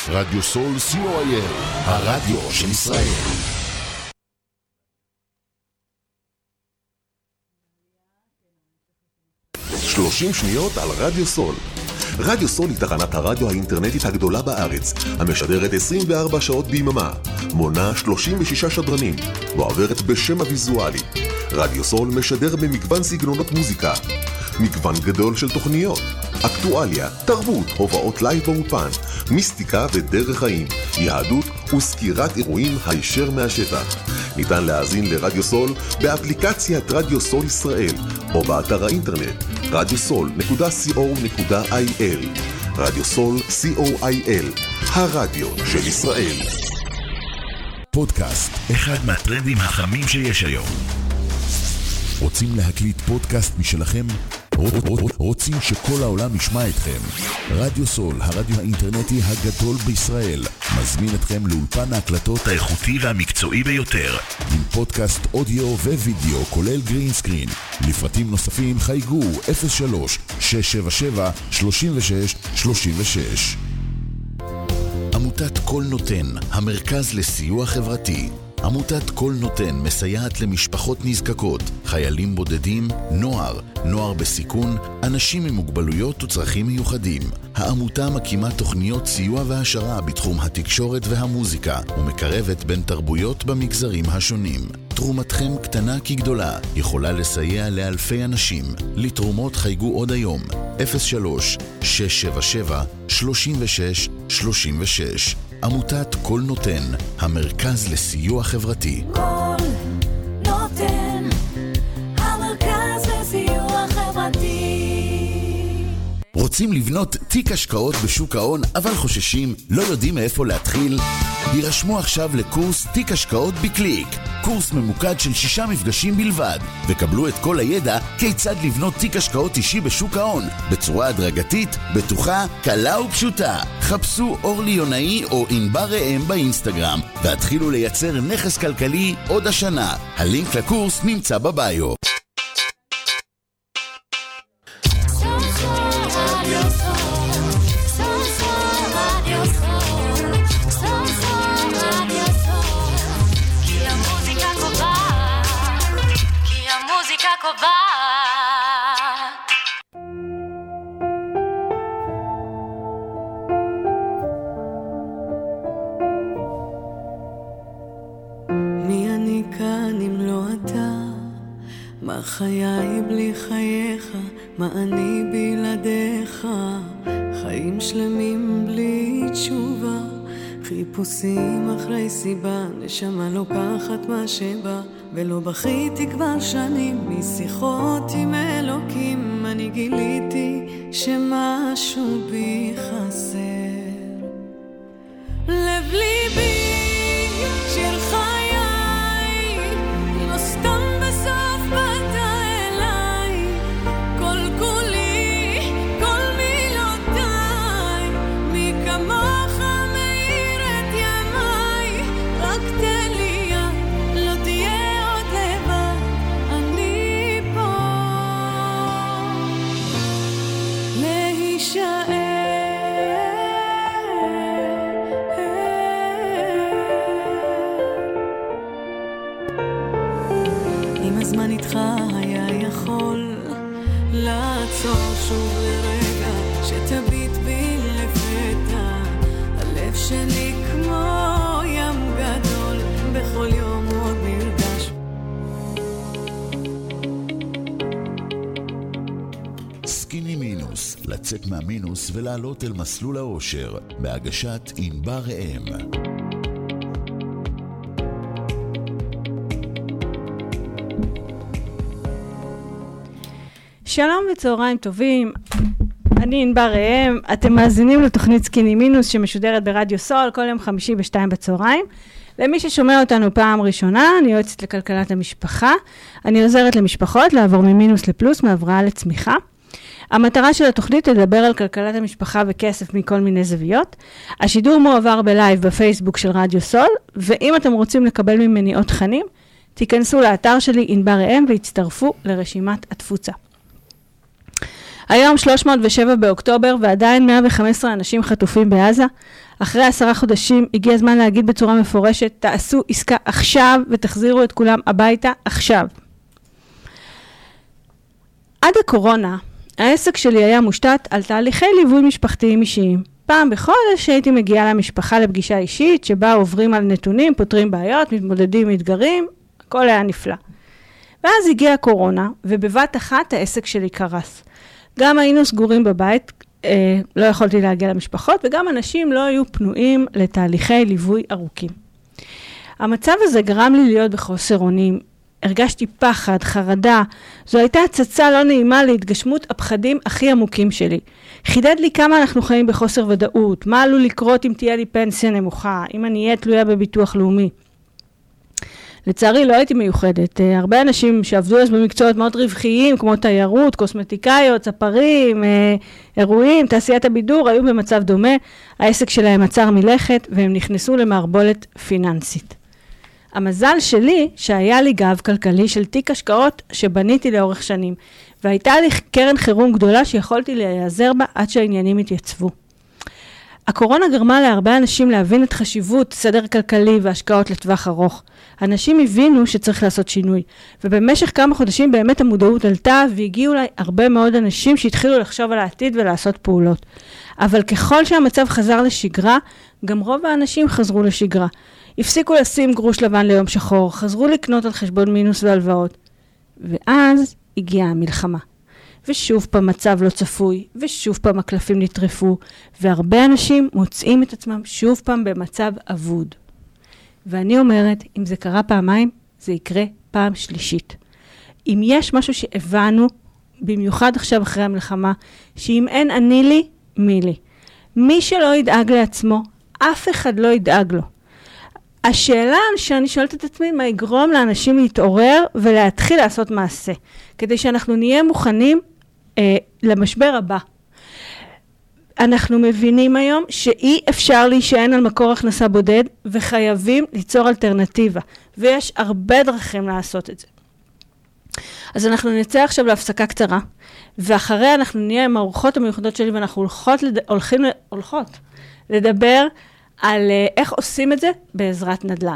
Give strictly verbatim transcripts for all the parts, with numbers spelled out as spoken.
רדיו סול סי או איי אל, הרדיו של ישראל. שלושים שניות על רדיו סול. רדיו סול היא תחנת הרדיו האינטרנטית הגדולה בארץ, המשדרת עשרים וארבע שעות ביממה, מונה שלושים ושישה שדרנים, ועוברת בשם הוויזואלי. רדיו סול משדר במגוון סגנונות מוזיקה, מגוון גדול של תוכניות, אקטואליה, תרבות, הובאות לייב באופן, מיסטיקה ודרך חיים, יהדות וסקירת אירועים הישר מהשטח. ניתן להאזין לרדיו סול באפליקציית רדיו סול ישראל, או באתר האינטרנט רדיו סול נקודה סי או נקודה איי אל. רדיו סול סי או איי אל, הרדיו של ישראל. פודקאסט, אחד מהטרנדים החמים שיש היום. רוצים להקליט פודקאסט משלכם? רוצים שכל העולם ישמע אתכם? רדיו סול, הרדיו האינטרנטי הגדול בישראל, מזמין אתכם לאולפן ההקלטות האיכותי והמקצועי ביותר, עם פודקאסט אודיו ווידאו כולל גרין סקרין. לפרטים נוספים חייגו אפס שלוש שש שבע שבע שלוש שש שלוש שש. עמותת כל נותן, המרכז לסיוע חברתי. עמותת כל נותן מסייעת למשפחות נזקקות, חיילים בודדים, נוער, נוער בסיכון, אנשים עם מוגבלויות וצרכים מיוחדים. העמותה מקימה תוכניות סיוע והשרה בתחום התקשורת והמוזיקה, ומקרבת בין תרבויות במגזרים השונים. תרומתכם קטנה כגדולה, יכולה לסייע לאלפי אנשים. לתרומות חייגו עוד היום, אפס שלוש שש שבע שבע שלוש שש שלוש שש. עמותת כל נותן, המרכז לסיוע חברתי. כל נותן, המרכז לסיוע חברתי. רוצים לבנות תיק השקעות בשוק ההון, אבל חוששים, לא יודעים מאיפה להתחיל? יירשמו עכשיו לקורס תיק השקעות בקליק. קורס ממוקד של שישה מפגשים בלבד, וקבלו את כל הידע כיצד לבנות תיק השקעות אישי בשוק ההון, בצורה הדרגתית, בטוחה, קלה ופשוטה. חפשו אורלי יונאי או ענבר ראם באינסטגרם, והתחילו לייצר נכס כלכלי עוד השנה. הלינק לקורס נמצא בביו. מי אני כאן אם לא אתה? מה חיי בלי חייך? מה אני בלעדיך? חיים שלמים בלי תשובה, חיפושים אחרי סיבה, נשמה לוקחת מה שבא, ולא בכיתי כבר שנים. משיחות עם אלוקים אני גיליתי שמשהו בי חסר. לב ליבי שיר חיי, לא סתם בסוף באת אליי, כל כולי, כל מילותיי, מי כמוך מאיר את ימיי. רק תן לי יד, לא תהיה עוד לבד, אני פה להישאר. הזמן איתך היה יכול לעצור שוב לרגע, שתביט בי לפתע. הלב שלי כמו ים גדול, בכל יום עוד נרגש. סקיני מינוס, לצאת מהמינוס ולעלות אל מסלול האושר, בהגשת ענבר ראם. שלום וצהריים טובים, אני ענבר ראם, אתם מאזינים לתוכנית סקיני מינוס שמשודרת ברדיו סול כל יום חמישי בשתיים בצהריים. למי ששומע אותנו פעם ראשונה, אני יועצת לכלכלת המשפחה, אני עוזרת למשפחות לעבור ממינוס לפלוס, מהבראה לצמיחה. המטרה של התוכנית לדבר על כלכלת המשפחה וכסף מכל מיני זוויות. השידור מועבר בלייב בפייסבוק של רדיו סול, ואם אתם רוצים לקבל ממני עוד תכנים, תיכנסו לאתר שלי ענבר ראם והצטרפו לרשימת התפוצה. היום שלוש מאות ושבעה באוקטובר, ועדיין מאה וחמש עשרה אנשים חטופים בעזה. אחרי עשרה חודשים הגיע הזמן להגיד בצורה מפורשת, תעשו עסקה עכשיו ותחזירו את כולם הביתה עכשיו. עד הקורונה, העסק שלי היה מושתת על תהליכי ליווי משפחתיים אישיים. פעם בחודש הייתי מגיעה למשפחה לפגישה אישית, שבה עוברים על נתונים, פותרים בעיות, מתמודדים עם אתגרים, הכל היה נפלא. ואז הגיעה הקורונה, ובבת אחת העסק שלי קרס. גם היינו סגורים בבית, אה, לא יכולתי להגיע למשפחות, וגם אנשים לא היו פנויים לתהליכי ליווי ארוכים. המצב הזה גרם לי להיות בחוסר אונים, הרגשתי פחד, חרדה, זו הייתה הצצה לא נעימה להתגשמות הפחדים הכי עמוקים שלי. חידד לי כמה אנחנו חיים בחוסר ודאות, מה עלול לקרות אם תהיה לי פנסיה נמוכה, אם אני אהיה תלויה בביטוח לאומי. לצערי לא הייתי מיוחדת, הרבה אנשים שעבדו אז במקצועות מאוד רווחיים, כמו תיירות, קוסמטיקאיות, ספרים, אירועים, תעשיית הבידור, היו במצב דומה, העסק שלהם עצר מלכת והם נכנסו למערבולת פיננסית. המזל שלי שהיה לי גב כלכלי של תיק השקעות שבניתי לאורך שנים, והייתה לי קרן חירום גדולה שיכולתי להיעזר בה עד שהעניינים התייצבו. הקורונה גרמה להרבה אנשים להבין את חשיבות סדר כלכלי והשקעות לטווח ארוך. אנשים הבינו שצריך לעשות שינוי, ובמשך כמה חודשים באמת המודעות עלתה, והגיעו לי הרבה מאוד אנשים שהתחילו לחשוב על העתיד ולעשות פעולות. אבל ככל שהמצב חזר לשגרה, גם רוב האנשים חזרו לשגרה. הפסיקו לשים גרוש לבן ליום שחור, חזרו לקנות על חשבון מינוס והלוואות. ואז הגיעה המלחמה. ושוב פעם מצב לא צפוי, ושוב פעם הקלפים נטרפו, והרבה אנשים מוצאים את עצמם שוב פעם במצב אבוד. ואני אומרת, אם זה קרה פעמיים, זה יקרה פעם שלישית. אם יש משהו שהבנו, במיוחד עכשיו אחרי המלחמה, שאם אין אני לי, מי לי. מי שלא ידאג לעצמו, אף אחד לא ידאג לו. השאלה שאני שואלת את עצמי, מה יגרום לאנשים להתעורר ולהתחיל לעשות מעשה, כדי שאנחנו נהיה מוכנים אה, למשבר הבא. אנחנו מבינים היום שאי אפשר להישען על מקור הכנסה בודד, וחייבים ליצור אלטרנטיבה, ויש הרבה דרכים לעשות את זה. אז אנחנו נצא עכשיו להפסקה קצרה, ואחריה אנחנו נהיה עם האורחות המיוחדות שלי, ואנחנו הולכות, לד... הולכים, הולכות לדבר על איך עושים את זה בעזרת נדל"ן.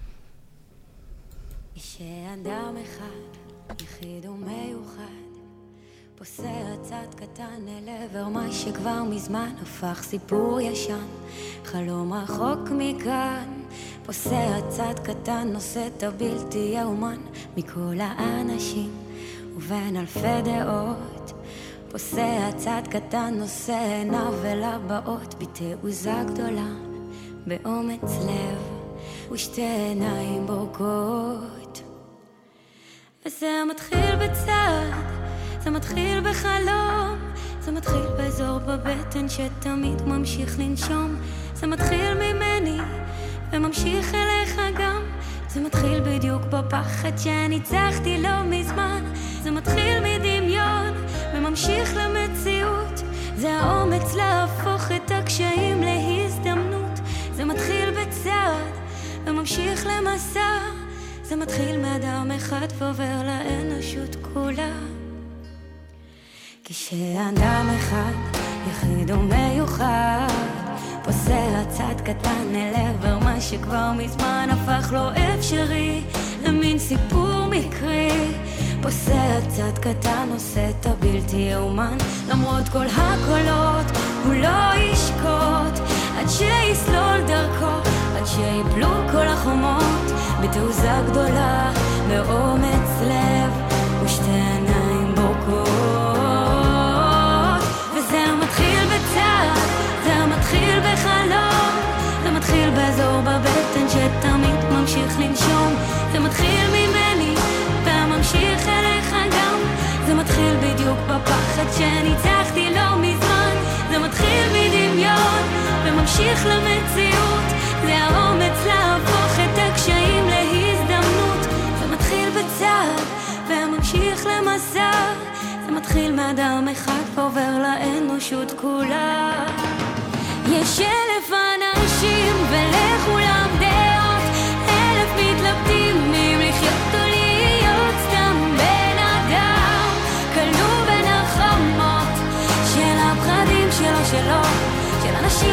שאדם אחד, יחיד ומיוחד, פוסע צעד קטן אל עבר מה שכבר מזמן הפך סיפור ישן, חלום רחוק מכאן. פוסע צעד קטן, נושא את הבלתי יאומן מכל האנשים ובין אלפי דעות. פוסע צעד קטן, נושא עיניו אל הבאות בתעוזה גדולה, באומץ לב ושתי עיניים בורקות. וזה מתחיל בצעד, זה מתחיל בחלום, זה מתחיל באזור בבטן שתמיד ממשיך לנשום. זה מתחיל ממני וממשיך אליך גם, זה מתחיל בדיוק בפחד שניצחתי לא מזמן. זה מתחיל מדמיון וממשיך למציאות, זה האומץ להפוך את הקשיים להזדמנות. זה מתחיל בצעד וממשיך למסע, זה מתחיל מאדם אחד ועובר לאנושות כולה. כשאדם אחד יחיד ומיוחד פוסע צעד קטן אל עבר מה שכבר מזמן הפך לא אפשרי, למין סיפור מקרי. פוסע צעד קטן, עושה את הבלתי יאומן, למרות כל הקולות הוא לא ישקוט עד שיסלול דרכו, עד שיפלו כל החומות בתעוזה גדולה, באומץ לב ושתי עיניים בורקות. וזה מתחיל בצעד, זה מתחיל בחלום, זה מתחיל באזור בבטן שתמיד ממשיך לנשום. זה מתחיל ממני וממשיך אליך גם, זה מתחיל בדיוק בפחד שניצחתי לא מזמן. זה מתחיל מדמיון וממשיך למציאות, זה האומץ להפוך את הקשיים להזדמנות. זה מתחיל בצעד וממשיך למסע, זה מתחיל מאדם אחד ועובר לאנושות כולה. יש אלף אנשים ולכולם דעות, אלף מתלבטים אם לחיות או להיות סתם בן אדם, כלוא בין החומות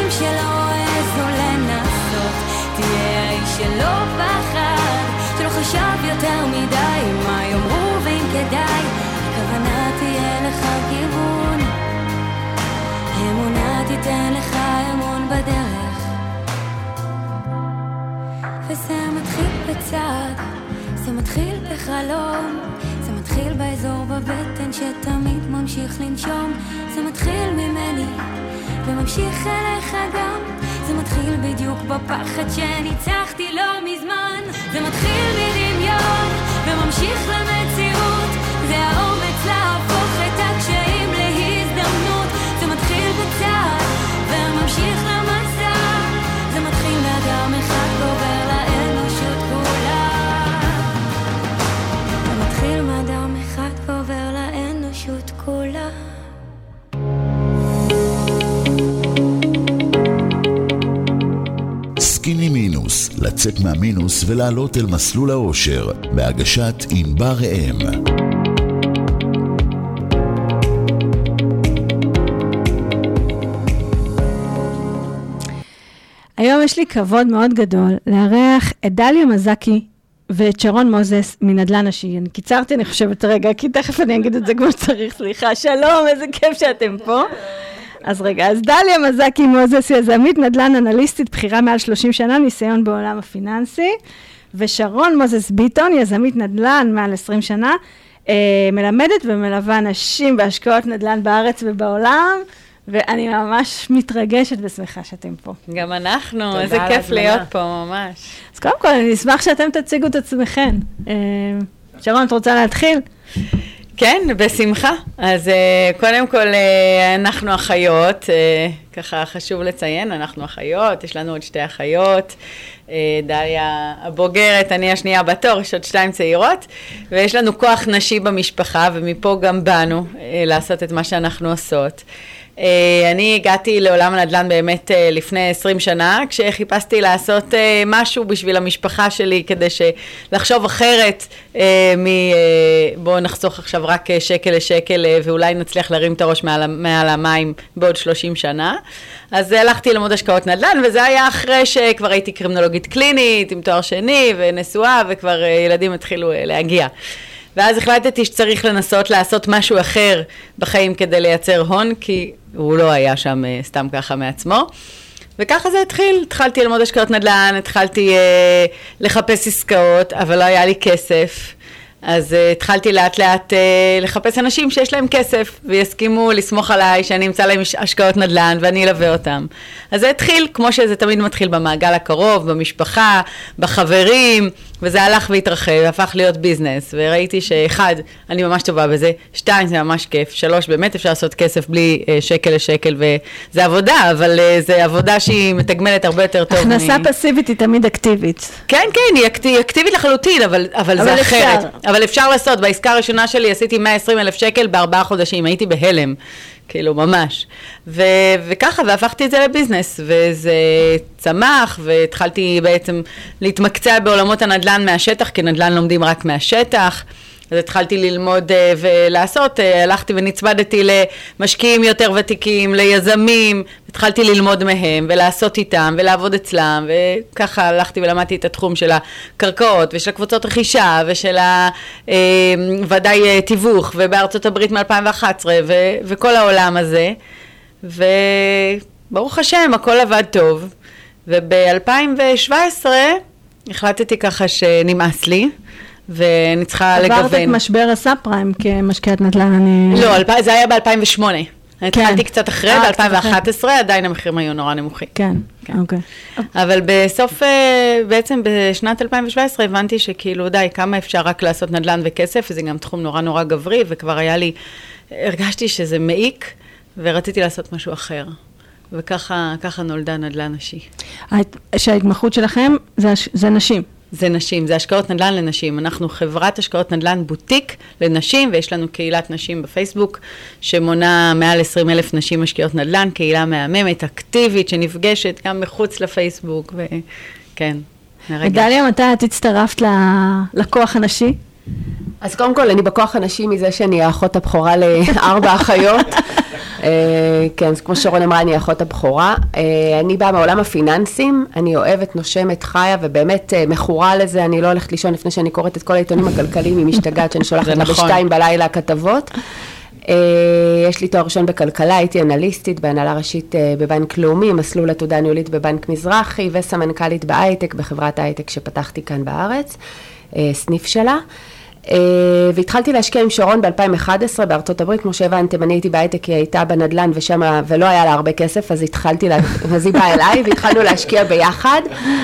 שלא העזו לנסות, תהיה האיש שלא פחד, שלא חשב יותר מדי מה יאמרו ואם כדאי, הכוונה תהיה לך כיוון, אמונה תיתן לך אמון בדרך, וזה מתחיל בצד, זה מתחיל בחלום, זה מתחיל באזור בבטן שתמיד ממשיך לנשום, זה מתחיל ממני וממשיך אליך גם, זה מתחיל בדיוק בפחד שניצחתי לא מזמן, זה מתחיל מדמיון וממשיך למציאות, זה האומץ להפוך את הקשיים להזדמנות, זה מתחיל בצד וממשיך למסע, זה מתחיל מאדם אחד גובר לאנושות כולה, זה מתחיל מאדם אחד גובר לאנושות כולה. סקיני מינוס, לצאת מהמינוס ולעלות אל מסלול האושר, בהגשת ענבר ראם. היום יש לי כבוד מאוד גדול לארח את דליה מזקי ואת שרון מוזס מנדל"ן נשי. אני קיצרתי, אני חושבת רגע, כי תכף אני אגיד את זה כמו שצריך, סליחה, שלום, איזה כיף שאתם פה. אז רגע, אז דליה מזקי מוזס, יזמית נדל"ן אנליסטית, בחירה מעל שלושים שנה, ניסיון בעולם הפיננסי, ושרון מוזס ביטון, יזמית נדל"ן מעל עשרים שנה, אה, מלמדת ומלווה נשים בהשקעות נדל"ן בארץ ובעולם, ואני ממש מתרגשת ושמחה שאתם פה. גם אנחנו, איזה כיף להיות פה ממש. אז קודם כל, אני אשמח שאתם תציגו את עצמכם. אה, שרון, את רוצה להתחיל? כן, בשמחה. אז uh, קודם כל, uh, אנחנו אחיות, uh, ככה חשוב לציין, אנחנו אחיות, יש לנו עוד שתי אחיות, uh, דליה הבוגרת, אני השנייה בתור, יש עוד שתיים צעירות, ויש לנו כוח נשי במשפחה, ומפה גם באנו uh, לעשות את מה שאנחנו עושות. Uh, אני הגעתי לעולם הנדל"ן באמת uh, לפני עשרים שנה, כשחיפשתי לעשות uh, משהו בשביל המשפחה שלי, כדי לחשוב אחרת uh, מ... Uh, בואו נחסוך עכשיו רק uh, שקל לשקל, uh, ואולי נצליח להרים את הראש מעל, מעל המים בעוד שלושים שנה. אז הלכתי ללמוד השקעות נדל"ן, וזה היה אחרי שכבר הייתי קרימינולוגית קלינית, עם תואר שני ונשואה, וכבר uh, ילדים התחילו uh, להגיע. ואז החלטתי שצריך לנסות לעשות משהו אחר בחיים כדי לייצר הון, כי הוא לא היה שם סתם ככה מעצמו. וככה זה התחיל, התחלתי ללמוד השקעות נדל"ן, התחלתי אה, לחפש עסקאות, אבל לא היה לי כסף. אז uh, התחלתי לאט לאט uh, לחפש אנשים שיש להם כסף, ויסכימו לסמוך עליי שאני אמצא להם השקעות נדל"ן, ואני אלווה אותם. אז זה התחיל, כמו שזה תמיד מתחיל במעגל הקרוב, במשפחה, בחברים, וזה הלך והתרחב, והפך להיות ביזנס, וראיתי שאחד, אני ממש טובה בזה, שתיים, זה ממש כיף, שלוש, באמת אפשר לעשות כסף בלי uh, שקל לשקל, וזה עבודה, אבל uh, זה עבודה שהיא מתגמלת הרבה יותר טוב. הכנסה מ... פסיבית היא תמיד אקטיבית. כן, כן, היא אקטיב, אקטיבית לחלוטין, אבל, אבל, אבל זה אפשר. אחרת. אבל אפשר לעשות, בעסקה הראשונה שלי עשיתי מאה ועשרים אלף שקל בארבעה חודשים, הייתי בהלם, כאילו ממש. ו- וככה, והפכתי את זה לביזנס, וזה צמח, והתחלתי בעצם להתמקצע בעולמות הנדל"ן מהשטח, כי נדל"ן לומדים רק מהשטח, אז התחלתי ללמוד ולעשות, הלכתי ונצמדתי למשקיעים יותר ותיקים, ליזמים, התחלתי ללמוד מהם ולעשות איתם ולעבוד אצלם, וככה הלכתי ולמדתי את התחום של הקרקעות ושל הקבוצות רכישה ושל ודאי תיווך, ובארצות הברית מ-אלפיים ואחת עשרה ו- וכל העולם הזה, וברוך השם הכל עבד טוב, וב-אלפיים שבע עשרה החלטתי ככה שנמאס לי, ואני צריכה לגוון. עברת את משבר הסאב-פריים כמשקיעת נדל"ן, אני... לא, זה היה ב-אלפיים ושמונה. התחלתי קצת אחרי, ב-אלפיים ואחת עשרה, עדיין המחירים היו נורא נמוכים. כן, אוקיי. אבל בסוף, בעצם בשנת אלפיים שבע עשרה, הבנתי שכאילו, די, כמה אפשר רק לעשות נדל"ן וכסף, וזה גם תחום נורא נורא גברי, וכבר היה לי, הרגשתי שזה מעיק, ורציתי לעשות משהו אחר. וככה נולדה נדל"ן נשי. שההתמחות שלכם זה נשים. זה נשים, זה השקעות נדל"ן לנשים. אנחנו חברת השקעות נדל"ן בוטיק לנשים, ויש לנו קהילת נשים בפייסבוק, שמונה מעל עשרים אלף נשים משקיעות נדל"ן, קהילה מהממת, אקטיבית, שנפגשת גם מחוץ לפייסבוק, וכן, נרגש. דליה, מתי את הצטרפת לכוח הנשי? אז קודם כל, אני בכוח הנשי מזה שאני האחות הבכורה לארבע אחיות, כן, כמו שרון אמרה, אני אחות הבכורה. אני באה מעולם הפיננסים, אני אוהבת, נושמת, חיה, ובאמת מכורה לזה, אני לא הולכת לישון לפני שאני קוראת את כל העיתונים הכלכליים, היא משתגעת שאני שולחת לה בשתיים בלילה כתבות. יש לי תואר ראשון בכלכלה, הייתי אנליסטית בהנהלה ראשית בבנק לאומי, מסלול עתודה ניהולית בבנק מזרחי, וסמנכ"לית בהייטק, בחברת ההייטק שפתחתי כאן בארץ, סניף שלה. והתחלתי להשקיע עם שרון ב-אלפיים ואחת עשרה בארצות הברית, כמו שהבנתם, אני הייתי בהייטק, היא הייתה בנדלן ושם, ולא היה לה הרבה כסף, אז התחלתי, אז היא באה אליי, והתחלנו להשקיע ביחד.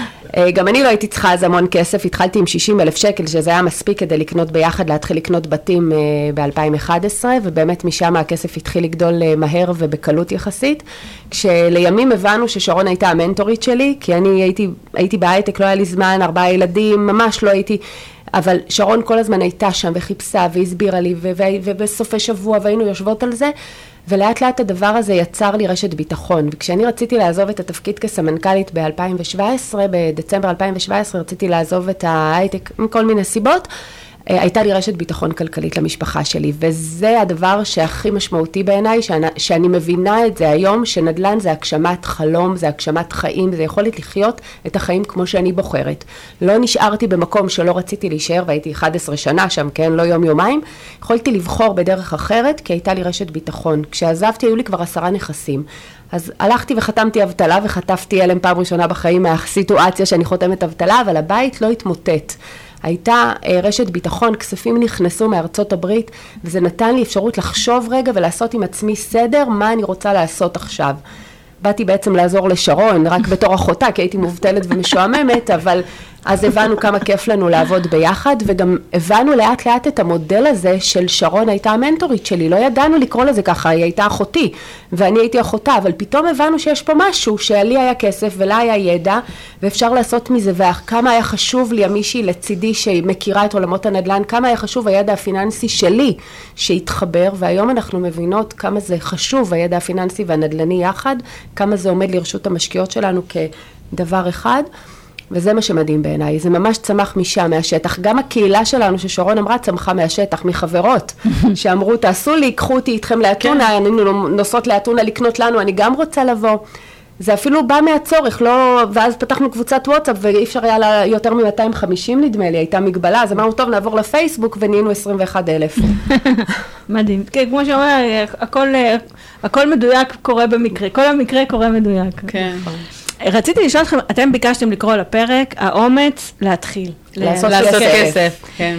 גם אני לא הייתי צריכה אז המון כסף, התחלתי עם שישים אלף שקל, שזה היה מספיק כדי לקנות ביחד, להתחיל לקנות בתים ב-אלפיים ואחת עשרה, ובאמת משם הכסף התחיל לגדול מהר ובקלות יחסית, כשלימים הבנו ששרון הייתה המנטורית שלי, כי אני הייתי, הייתי בהייטק, לא היה לי זמן, ארבעה ילדים, ממש לא הייתי, אבל שרון כל הזמן הייתה שם וחיפשה והסבירה לי, ובסופי שבוע והיינו יושבות על זה, ולאט לאט הדבר הזה יצר לי רשת ביטחון, וכשאני רציתי לעזוב את התפקיד כסמנכ"לית ב-אלפיים שבע עשרה, בדצמבר אלפיים שבע עשרה רציתי לעזוב את ההייטק עם כל מיני סיבות, הייתה לי רשת ביטחון כלכלית למשפחה שלי, וזה הדבר שהכי משמעותי בעיניי, שאני, שאני מבינה את זה היום, שנדל"ן זה הגשמת חלום, זה הגשמת חיים, זה יכולת לחיות את החיים כמו שאני בוחרת. לא נשארתי במקום שלא רציתי להישאר, והייתי אחת עשרה שנה שם, כן, לא יום יומיים, יכולתי לבחור בדרך אחרת, כי הייתה לי רשת ביטחון. כשעזבתי, היו לי כבר עשרה נכסים. אז הלכתי וחתמתי אבטלה, וחטפתי אליהם פעם ראשונה בחיים מהסיטואציה שאני חותמת אבטלה, אבל הבית לא התמוטט. הייתה רשת ביטחון, כספים נכנסו מארצות הברית, וזה נתן לי אפשרות לחשוב רגע ולעשות עם עצמי סדר, מה אני רוצה לעשות עכשיו. באתי בעצם לעזור לשרון, רק בתור אחותה, כי הייתי מובטלת ומשועממת, אבל אז הבנו כמה כיף לנו לעבוד ביחד, וגם הבנו לאט לאט את המודל הזה של שרון הייתה המנטורית שלי, לא ידענו לקרוא לזה ככה, היא הייתה אחותי, ואני הייתי אחותה, אבל פתאום הבנו שיש פה משהו, שלי היה כסף ולה היה ידע, ואפשר לעשות מזה, וכמה היה חשוב לי, המישהי לצידי שמכירה את עולמות הנדל"ן, כמה היה חשוב הידע הפיננסי שלי שהתחבר, והיום אנחנו מבינות כמה זה חשוב הידע הפיננסי והנדל"ני יחד, כמה זה עומד לרשות המשקיעות שלנו כדבר אחד, וזה מה שמדהים בעיניי, זה ממש צמח משם, מהשטח. גם הקהילה שלנו, ששרון אמרה, צמחה מהשטח, מחברות, שאמרו, תעשו לי, קחו אותי איתכם לאתונה, אני נוסעות לאתונה לקנות לנו, אני גם רוצה לבוא. זה אפילו בא מהצורך, לא, ואז פתחנו קבוצת וואטסאפ, ואי אפשר היה לה יותר מ-מאתיים וחמישים נדמה לי, הייתה מגבלה, אז אמרנו, טוב, נעבור לפייסבוק, ונהיינו עשרים ואחת אלף. מדהים. כן, כמו שאומר, הכל, הכל מדויק קורה במקרה, כל המקרה קורה מדויק. כן. רציתי לשאול אתכם, אתם ביקשתם לקרוא לפרק, האומץ להתחיל. לעשות כסף. כן.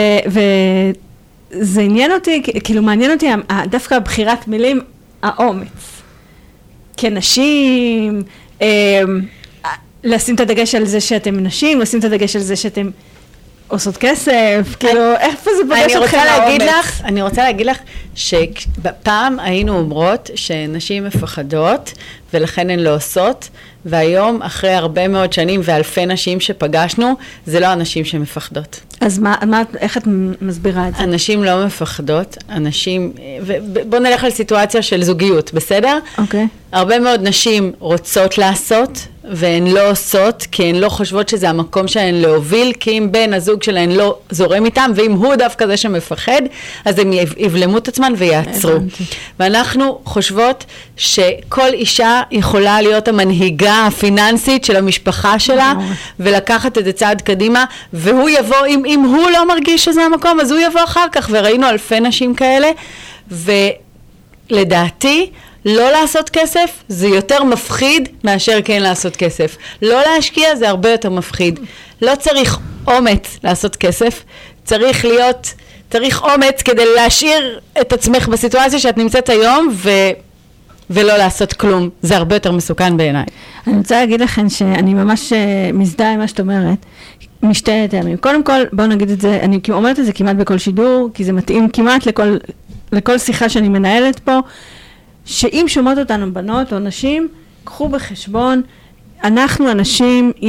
וזה עניין אותי, כאילו מעניין אותי, דווקא בחירת מילים, האומץ. כנשים, לשים את הדגש על זה שאתם נשים, לשים את הדגש על זה שאתם עושות כסף, כאילו, איפה זה פוגש אתכם האומץ? אני רוצה להגיד לך שפעם היינו אומרות שנשים מפחדות, ולכן הן לא עושות, והיום, אחרי הרבה מאוד שנים ואלפי נשים שפגשנו, זה לא אנשים שמפחדות. אז מה, מה, איך את מסבירה את זה? אנשים לא מפחדות, אנשים, ובוא נלך על סיטואציה של זוגיות, בסדר? אוקיי. הרבה מאוד נשים רוצות לעשות, והן לא עושות, כי הן לא חושבות שזה המקום שהן להוביל, כי אם בן הזוג שלהן לא זורם איתם, ואם הוא דווקא זה שמפחד, אז הם יבלמו את עצמן ויעצרו. הבנתי. ואנחנו חושבות שכל אישה יכולה להיות המנהיגה הפיננסית של המשפחה שלה, ולקחת את זה צעד קדימה, והוא יבוא, אם, אם הוא לא מרגיש שזה המקום, אז הוא יבוא אחר כך, וראינו אלפי נשים כאלה, ולדעתי, לא לעשות כסף זה יותר מפחיד מאשר כן לעשות כסף. לא להשקיע זה הרבה יותר מפחיד. לא צריך אומץ לעשות כסף, צריך להיות, צריך אומץ כדי להשאיר את עצמך בסיטואציה שאת נמצאת היום ו... ולא לעשות כלום. זה הרבה יותר מסוכן בעיניי. אני רוצה להגיד לכם שאני ממש מזדהה עם מה שאת אומרת, משתי טעמים. קודם כל, בואו נגיד את זה, אני אומרת את זה כמעט בכל שידור, כי זה מתאים כמעט לכל, לכל שיחה שאני מנהלת פה, שאם שומעות אותנו בנות או נשים, קחו בחשבון, אנחנו אנשים, יש,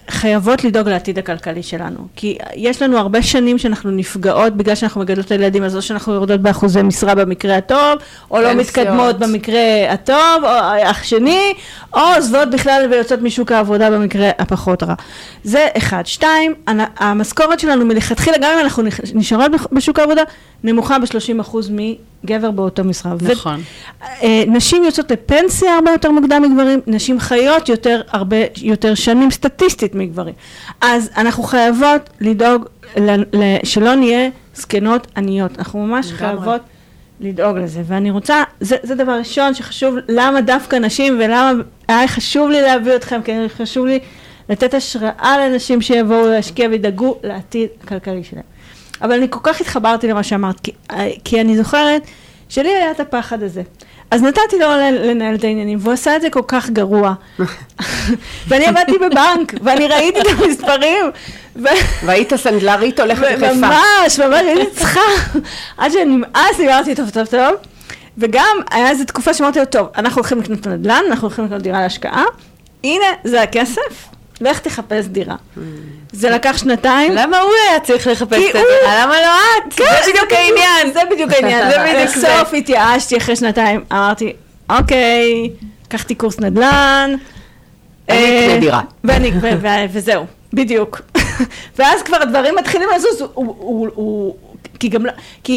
חייבות לדאוג לעתיד הכלכלי שלנו, כי יש לנו הרבה שנים שאנחנו נפגעות בגלל שאנחנו מגדלות לילדים, אז או שאנחנו יורדות באחוזי משרה במקרה הטוב, או לא מתקדמות במקרה הטוב, או אח שני, או עוזבות בכלל ויוצאות משוק העבודה במקרה הפחות רע. זה אחד. שתיים, המשכורת שלנו מלכתחילה, גם אם אנחנו נשארות בשוק העבודה, נמוכה ב-שלושים אחוז מגבר באותו משרה. נכון. נשים יוצאות לפנסיה הרבה יותר מוקדם מגברים, נשים חיות יותר, הרבה יותר שנים סטטיסטית מגברים. אז אנחנו חייבות לדאוג שלא נהיה זקנות עניות. אנחנו ממש חייבות לדאוג לזה. ואני רוצה, זה, זה דבר ראשון שחשוב, למה דווקא נשים ולמה היה חשוב לי להביא אתכם, כי חשוב לי לתת השראה לנשים שיבואו להשקיע וידאגו לעתיד הכלכלי שלהם. אבל אני כל כך התחברתי למה שאמרת, כי, כי אני זוכרת שלי היה את הפחד הזה. אז נתתי לו לנהל את העניינים, והוא עשה את זה כל כך גרוע. ואני עבדתי בבנק, ואני ראיתי את המספרים. והיית סנדלרית הולכת לחיפה. ממש, ממש, הייתי צריכה. עד שנמאס, אמרתי, טוב, טוב, טוב. וגם היה איזו תקופה שאמרתי לו, טוב, אנחנו הולכים לקנות נדל"ן, אנחנו הולכים לקנות דירה להשקעה. הנה, זה הכסף. לך תחפש דירה. זה לקח שנתיים. למה הוא היה צריך לחפש את הדירה? למה לא את? זה בדיוק העניין. זה בדיוק העניין. בסוף התייאשתי אחרי שנתיים. אמרתי, אוקיי, קחתי קורס נדל"ן. אני אקנה דירה. וזהו, בדיוק. ואז כבר הדברים מתחילים לזוז. כי גם לא...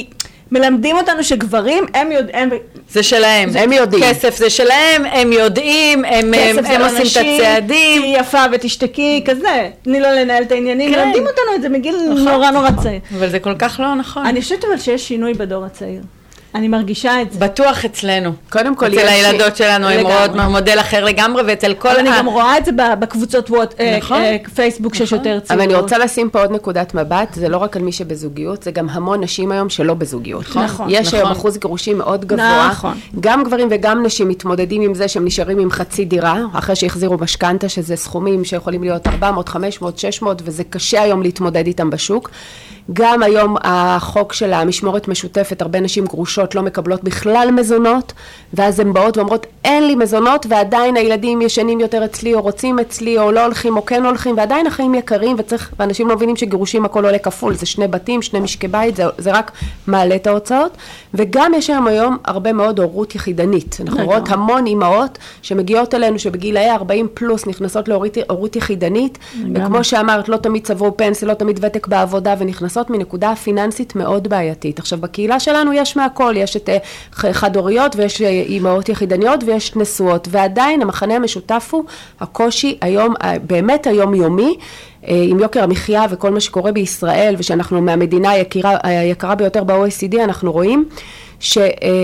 מלמדים אותנו שגברים הם יודעים, זה שלהם, הם יודעים. כסף זה שלהם, הם יודעים, הם, הם, הם עושים את הצעדים. תהי יפה ותשתקי, כזה. תני לו לנהל את העניינים, כן. מלמדים אותנו את זה מגיל נורא נורא צעיר. אבל זה כל כך לא נכון. אני חושבת אבל שיש שינוי בדור הצעיר. אני מרגישה את זה. בטוח אצלנו. קודם כל, אצל הילדות שלנו, הם רואות מודל אחר לגמרי, ואצל כל... אני גם רואה את זה בקבוצות פייסבוק שיש יותר צעירות. אבל אני רוצה לשים פה עוד נקודת מבט, זה לא רק על מי שבזוגיות, זה גם המון נשים היום שלא בזוגיות. נכון. יש היום אחוז גירושים מאוד גבוה. נכון. גם גברים וגם נשים מתמודדים עם זה שהם נשארים עם חצי דירה, אחרי שהחזירו משכנתה, שזה סכומים שיכולים להיות ארבע מאות, חמש מאות, שש מאות, וזה קשה היום להתמודד איתם בשוק. גם היום החוק של המשמורת משותפת, הרבה נשים גרושות לא מקבלות בכלל מזונות, ואז הן באות ואומרות, אין לי מזונות, ועדיין הילדים ישנים יותר אצלי, או רוצים אצלי, או לא הולכים, או כן הולכים, ועדיין החיים יקרים, וצריך, ואנשים לא מבינים שגירושים הכל עולה כפול, זה שני בתים, שני משקי בית, זה, זה רק מעלה את ההוצאות, וגם יש היום היום הרבה מאוד הורות יחידנית. אנחנו רואות המון אימהות שמגיעות אלינו, שבגילי ארבעים פלוס נכנסות להורות יחידנית, וכמו שאמרת, לא תמיד צברו פנסיה, לא תמיד ותק בעבודה, ונכנסות מנקודה פיננסית מאוד בעייתית. עכשיו, בקהילה שלנו יש מהכל, יש את חד-הוריות, ויש אימהות יחידניות, ויש נשואות, ועדיין המחנה המשותף הוא הקושי היום, באמת היומיומי, עם יוקר המחיה וכל מה שקורה בישראל, ושאנחנו מהמדינה היקרה, היקרה ביותר ב-או אי סי די, אנחנו רואים ש,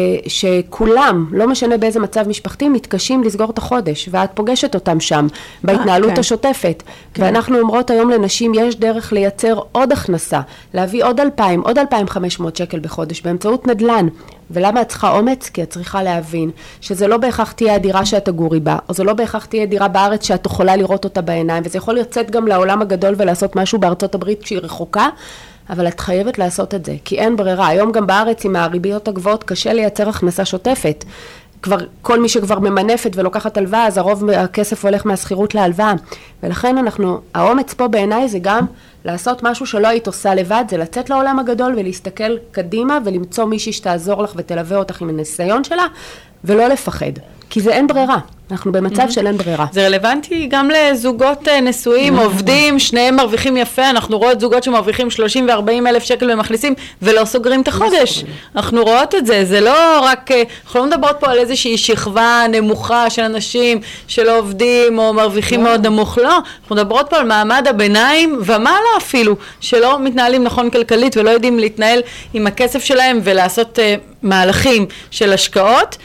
שכולם, לא משנה באיזה מצב משפחתי, מתקשים לסגור את החודש, ואת פוגשת אותם שם, בהתנהלות okay. השוטפת. Okay. ואנחנו אומרות היום לנשים, יש דרך לייצר עוד הכנסה, להביא עוד אלפיים, עוד אלפיים וחמש מאות שקל בחודש, באמצעות נדל"ן. ולמה את צריכה אומץ? כי את צריכה להבין שזה לא בהכרח תהיה הדירה שאת תגורי בה, או זה לא בהכרח תהיה דירה בארץ שאת תוכלה לראות אותה בעיניים, וזה יכול לצאת גם לעולם הגדול ולעשות משהו בארצות הברית כשהיא רחוקה, אבל את חייבת לעשות את זה, כי אין ברירה. היום גם בארץ עם הריביות הגבוהות קשה לייצר הכנסה שוטפת. כבר, כל מי שכבר ממנפת ולוקחת הלוואה, אז הרוב הכסף הולך מהסחירות להלוואה. ולכן אנחנו, האומץ פה בעיניי זה גם לעשות משהו שלא היית עושה לבד, זה לצאת לעולם הגדול ולהסתכל קדימה ולמצוא מישהי שתעזור לך ותלווה אותך עם הניסיון שלה, ולא לפחד. כי זה אין ברירה. אנחנו במצב של אין ברירה. זה רלוונטי גם לזוגות נשואים, עובדים, שניהם מרוויחים יפה, אנחנו רואות זוגות שמרוויחים שלושים וארבעים אלף שקל ומכניסים, ולא סוגרים את החודש. אנחנו רואות את זה, זה לא רק, אנחנו לא מדברות פה על איזושהי שכבה נמוכה של אנשים שלא עובדים או מרוויחים מאוד נמוך, לא. אנחנו מדברות פה על מעמד הביניים, ומעלה אפילו, שלא מתנהלים נכון כלכלית, ולא יודעים להתנהל עם הכסף שלהם, ולעשות מהלכים של השקעות,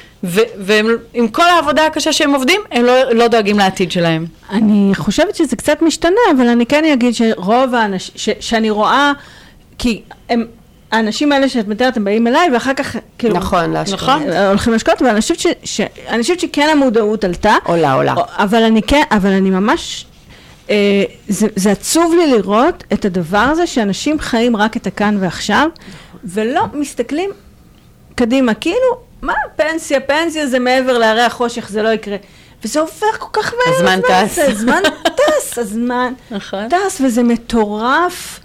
ועם כל העבודה הקשה שהם עובדים, הם לא, לא דואגים לעתיד שלהם. אני חושבת שזה קצת משתנה, אבל אני כן אגיד שרוב האנשים, ש, שאני רואה, כי הם, האנשים האלה שאת מתארת, הם באים אליי, ואחר כך, כאילו, נכון, להשקעות. נכון, הולכים להשקעות, אבל אני חושבת ש, ש, אני חושבת שכן המודעות עלתה. עולה, עולה. אבל אני כן, אבל אני ממש, אה, זה, זה עצוב לי לראות את הדבר הזה, שאנשים חיים רק את הכאן ועכשיו, ולא מסתכלים קדימה, כאילו, מה פנסיה? פנסיה זה מעבר להרי החושך, זה לא יקרה. וזה עובר כל כך מהר. הזמן טס. הזמן טס, הזמן טס, וזה מטורף,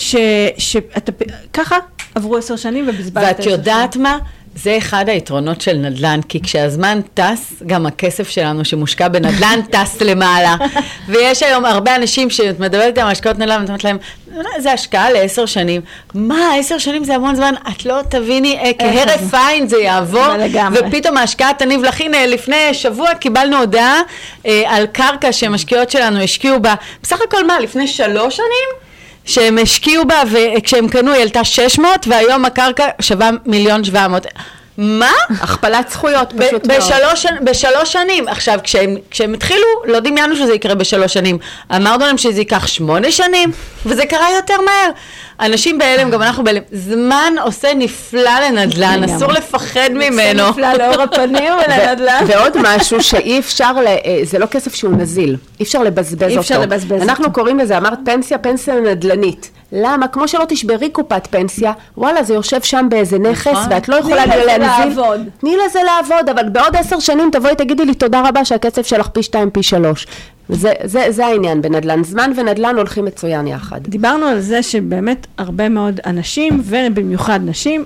שאתה, ככה עברו עשר שנים ובזבזת. ואת יודעת מה? זה אחד היתרונות של נדל"ן, כי כשהזמן טס, גם הכסף שלנו שמושקע בנדל"ן טס למעלה. ויש היום הרבה אנשים שמדברת איתם על השקעות נדל"ן, ואתה אומרת להם, זה השקעה לעשר שנים. מה, עשר שנים זה המון זמן? את לא תביני, כהרף עין זה יעבור, ופתאום ההשקעה תניב לך. הנה, לפני שבוע קיבלנו הודעה על קרקע שמשקיעות שלנו השקיעו בה, בסך הכל מה, לפני שלוש שנים? שהם השקיעו בה, וכשהם קנו היא עלתה שש מאות, והיום הקרקע שווה מיליון שבע מאות. מה? הכפלת זכויות פשוט מאוד. בשלוש, בשלוש שנים. עכשיו, כשהם, כשהם התחילו, לא דמיינו שזה יקרה בשלוש שנים. אמרנו להם שזה ייקח שמונה שנים, וזה קרה יותר מהר. אנשים בהלם, גם אנחנו בהלם. זמן עושה נפלא לנדל"ן, אסור לפחד ממנו. עושה נפלא לאור הפנים ולנדל"ן. ועוד משהו שאי אפשר, זה לא כסף שהוא נזיל. אי אפשר לבזבז אותו. אי אפשר לבזבז אותו. אנחנו קוראים לזה, אמרת פנסיה, פנסיה נדל"נית. למה? כמו שלא תשברי קופת פנסיה, וואלה, זה יושב שם באיזה נכס, ואת לא יכולה להנזיל. תני לזה לעבוד, אבל בעוד עשר שנים תבואי, תגידי לי תודה רבה שהקצב שלך פי שתיים, פי שלוש. זה, זה, זה העניין בנדל"ן. זמן ונדל"ן הולכים מצוין יחד. דיברנו על זה שבאמת הרבה מאוד אנשים, ובמיוחד נשים,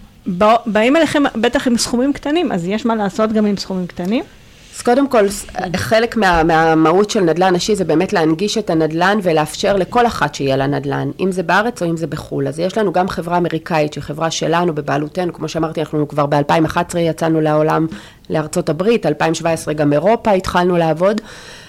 באים אליכם בטח עם סכומים קטנים, אז יש מה לעשות גם עם סכומים קטנים? אז קודם כל, חלק מה, מהמהות של נדל"ן נשי זה באמת להנגיש את הנדל"ן ולאפשר לכל אחת שיהיה לה נדל"ן, אם זה בארץ או אם זה בחול. אז יש לנו גם חברה אמריקאית, שהיא חברה שלנו בבעלותנו, כמו שאמרתי, אנחנו כבר ב-אלפיים ואחת עשרה יצאנו לעולם לארצות הברית, אלפיים שבע עשרה גם אירופה התחלנו לעבוד,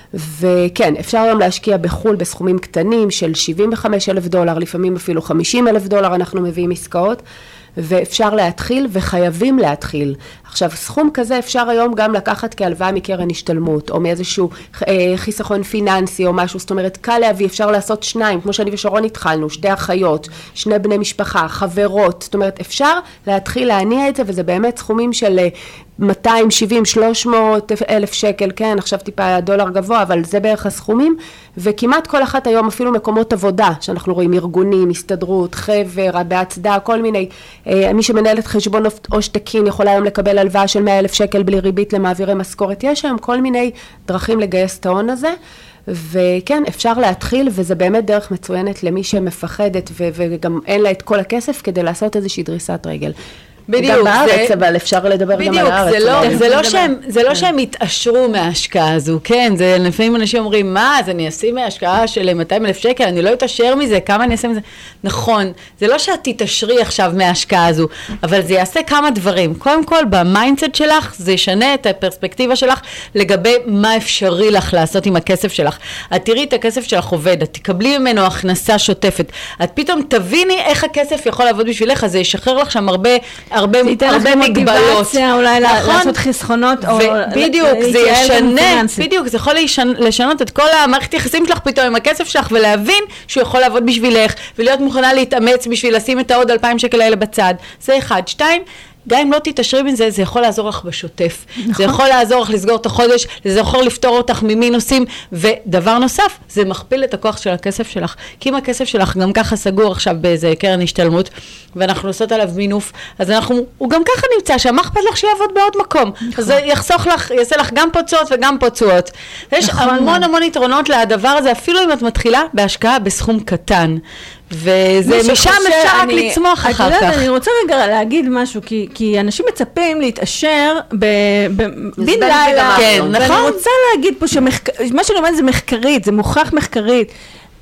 וכן, אפשר היום להשקיע בחול בסכומים קטנים של שבעים וחמישה אלף דולר, לפעמים אפילו חמישים אלף דולר אנחנו מביאים עסקאות, ואפשר להתחיל וחייבים להתחיל. עכשיו, סכום כזה אפשר היום גם לקחת כהלוואה מקרן השתלמות, או מאיזשהו אה, חיסכון פיננסי או משהו, זאת אומרת, קל להביא, אפשר לעשות שניים, כמו שאני ושרון התחלנו, שתי אחיות, שני בני משפחה, חברות, זאת אומרת, אפשר להתחיל להניע את זה, וזה באמת סכומים של מאתיים שבעים שלוש מאות אלף שקל, כן, עכשיו טיפה דולר גבוה, אבל זה בערך הסכומים, וכמעט כל אחת היום אפילו מקומות עבודה, שאנחנו רואים ארגונים, הסתדרות, חבר, בהצדעה, כל מיני, אה, מי שמנהלת חשבון או שתקין יכולה היום לקבל הלוואה של מאה אלף שקל בלי ריבית למעבירי משכורת. יש היום כל מיני דרכים לגייס את ההון הזה, וכן, אפשר להתחיל, וזה באמת דרך מצוינת למי שמפחדת, ו- וגם אין לה את כל הכסף כדי לעשות איזושהי דריסת רגל. בדיוק, גם בארץ, זה, אבל אפשר לדבר בדיוק, גם על הארץ. זה לא, זה לא שהם, זה לא שהם יתעשרו מההשקעה הזו, כן, זה לפעמים אנשים אומרים, מה, אז אני אשים מההשקעה של מאתיים אלף שקל, אני לא אתעשר מזה, כמה אני אעשה מזה? נכון, זה לא שאת תתעשרי עכשיו מההשקעה הזו, אבל זה יעשה כמה דברים. קודם כל, במיינדסט שלך, זה ישנה את הפרספקטיבה שלך לגבי מה אפשרי לך לעשות עם הכסף שלך. את תראי את הכסף שלך עובד, את תקבלי ממנו הכנסה שוטפת, את פתאום תביני איך הכסף יכול לעבוד בשבילך, אז זה ישחרר לך שם הרבה הרבה, הרבה מגבלות. אולי נכון? לעשות חסכונות או בדיוק, זה ישנה, בדיוק, זה יכול לשנות את כל המערכת יחסים שלך פתאום עם הכסף שלך, ולהבין שהוא יכול לעבוד בשבילך, ולהיות מוכנה להתאמץ בשביל לשים את העוד אלפיים שקל האלה בצד. זה אחד. שתיים, גם אם לא תתעשרי מזה, זה יכול לעזור לך בשוטף. נכון. זה יכול לעזור לך לסגור את החודש, זה יכול לפתור אותך ממינוסים, ודבר נוסף, זה מכפיל את הכוח של הכסף שלך. כי אם הכסף שלך גם ככה סגור עכשיו באיזה קרן השתלמות, ואנחנו עושות עליו מינוף, אז אנחנו, הוא גם ככה נמצא שם, מה אכפת לך שיעבוד בעוד מקום? נכון. אז זה יחסוך לך, יעשה לך גם פוצות וגם פוצות. ויש נכון. המון המון יתרונות לדבר הזה, אפילו אם את מתחילה בהשקעה בסכום קטן. וזה משם אפשר רק לצמוח אחר כך. אני רוצה רגע להגיד משהו, כי אנשים מצפים להתעשר בן לילה. כן, נכון. ואני רוצה להגיד פה שמה שאני אומרת זה מחקרית, זה מוכח מחקרית.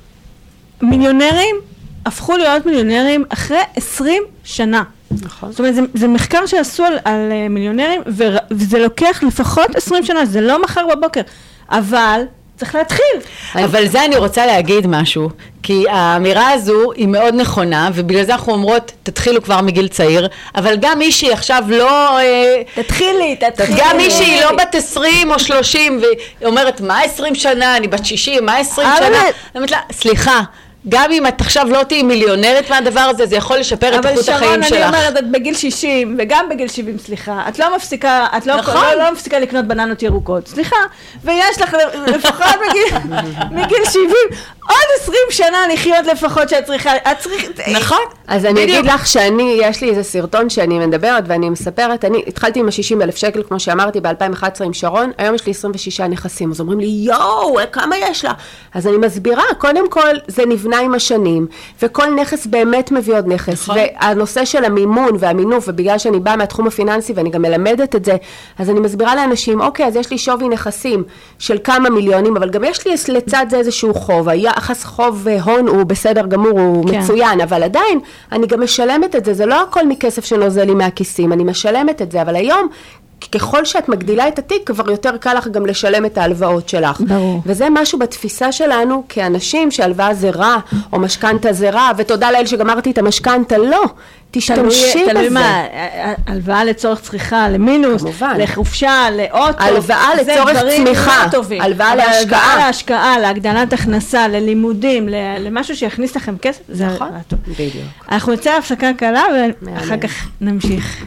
מיליונרים הפכו להיות מיליונרים אחרי עשרים שנה. נכון. זאת אומרת, זה מחקר שעשו על מיליונרים, וזה לוקח לפחות עשרים שנה, זה לא מחר בבוקר. אבל צריך להתחיל. אבל זה אני רוצה להגיד משהו, כי האמירה הזו היא מאוד נכונה, ובגלל זה אנחנו אומרות, תתחילו כבר מגיל צעיר, אבל גם מי שהיא עכשיו לא... תתחילי, תתחילי. גם מי שהיא לא בת עשרים או שלושים, והיא אומרת, מה עשרים שנה? אני בת שישים, מה עשרים שנה? אני אומרת לה, סליחה, גם אם את עכשיו לא תהיי מיליונרת מהדבר הזה, זה יכול לשפר את איכות החיים שלך. אבל שרון, אני אומרת, את בגיל שישים, וגם בגיל שבעים, סליחה, את לא מפסיקה, את לא, נכון. לא, לא מפסיקה לקנות בננות ירוקות, סליחה, ויש לך לפחות בגיל, מגיל שבעים, עוד עשרים שנה לחיות לפחות שאת צריכה, את צריכה... נכון. אז אני אגיד לך שאני, יש לי איזה סרטון שאני מדברת ואני מספרת, אני התחלתי עם ה-שישים אלף שקל, כמו שאמרתי, ב-אלפיים ואחת עשרה עם שרון, היום יש לי עשרים ושישה נכסים, אז אומרים לי, יואו, כמה יש לה? אז אני מסבירה, קודם כל, זה נבנה עם השנים, וכל נכס באמת מביא עוד נכס, נכון. והנושא של המימון והמינוף, ובגלל שאני באה מהתחום הפיננסי ואני גם מלמדת את זה, אז אני מסבירה לאנשים, אוקיי, אז יש לי שווי נכסים של כמה מיליונים, אבל גם יש לי לצד זה איזשהו חוב, היחס חוב והון הוא בסדר גמור, הוא כן. מצוין, אבל עדיין אני גם משלמת את זה, זה לא הכל מכסף שנוזל לי מהכיסים, אני משלמת את זה, אבל היום ככל שאת מגדילה את התיק, כבר יותר קל לך גם לשלם את ההלוואות שלך. ברור. וזה משהו בתפיסה שלנו, כאנשים שהלוואה זה רע, או משכנתה זה רע, ותודה לאל שגמרתי את המשכנתה, לא. תשתמשי בזה. תלוי מה, הלוואה לצורך צריכה, למינוס, כמובן. לחופשה, לאוטו. הלוואה לצורך צמיחה, הלוואה להשקעה. הלוואה להשקעה, להגדלת הכנסה, ללימודים, למשהו שיכניס לכם כסף, זה נכון, טוב. בדיוק. אנחנו נצא להפסקה קלה, ואחר כך נמשיך.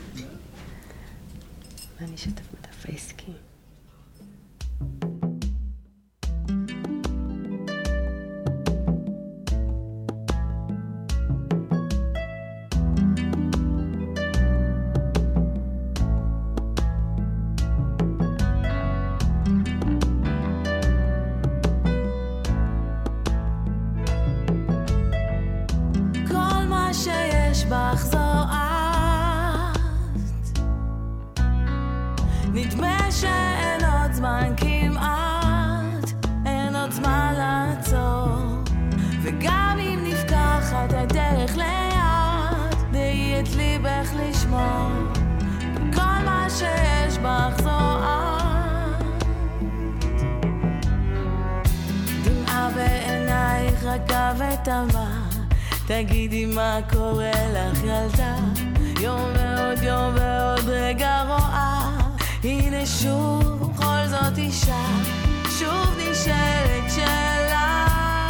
אני אשתף בדף העסקי. כל מה שיש בך זו נדמה שאין עוד זמן כמעט, אין עוד זמן לעצור, וגם אם נפקחת הדרך לאט, דעי את ליבך לשמור, כל מה שיש בך זו את. דמעה בעינייך רכה ותמה, תגידי מה קורה לך ילדה, יום ועוד יום ועוד רגע רואה, הנה שוב, בכל זאת אישה, שוב נשאלת שאלה,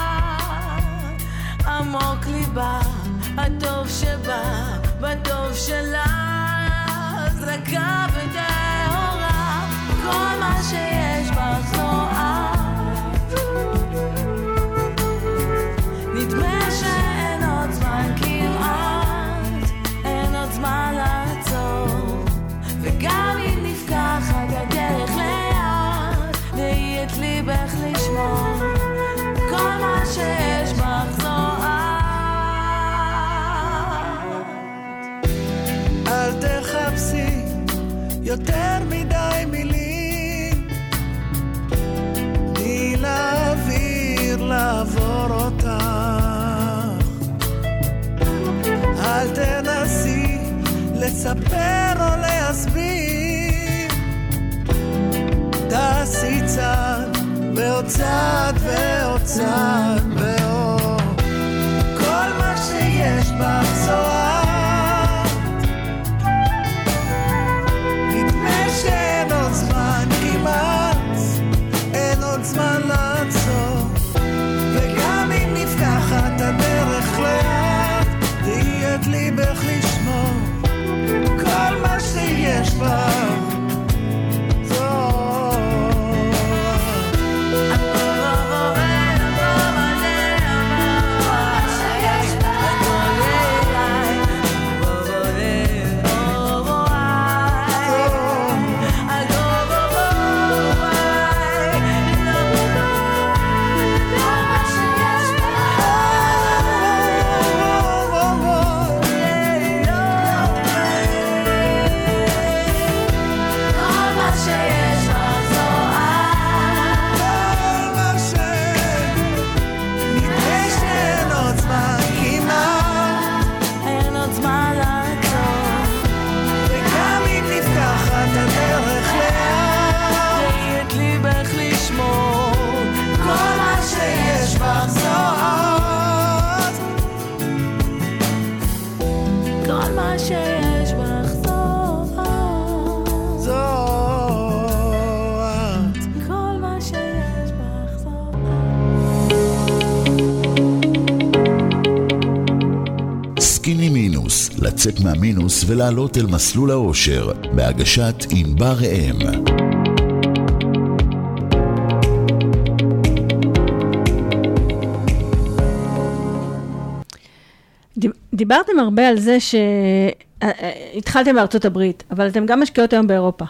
עמוק ליבה, הטוב שבא, בטוב שלה, זרקה וטהורה, כל מה שיש בך זו את. נדמה שאין עוד זמן כמעט, אין עוד זמן לעצור, וגם אם נפקחת הדרך לאט, דעי את ליבך לשמור, כל מה שיש בך זו את. אל תחפשי יותר מדי מילים, תני לאוויר לעבור אותך, אל תנסי לספר או להסביר, תעשי צעד ועוד צעד ועוד צעד ועוד, כל מה שיש בך זו את. נדמה שאין עוד זמן כמעט, אין עוד זמן לעצור, וגם אם נפקחת הדרך לאט, תהי את ליבך לשמור, כל מה שיש בך זו את. לצאת מהמינוס ולעלות אל מסלול האושר, בהגשת ענבר ראם. דיברתם הרבה על זה שהתחלתם בארצות הברית, אבל אתם גם משקיעות היום באירופה.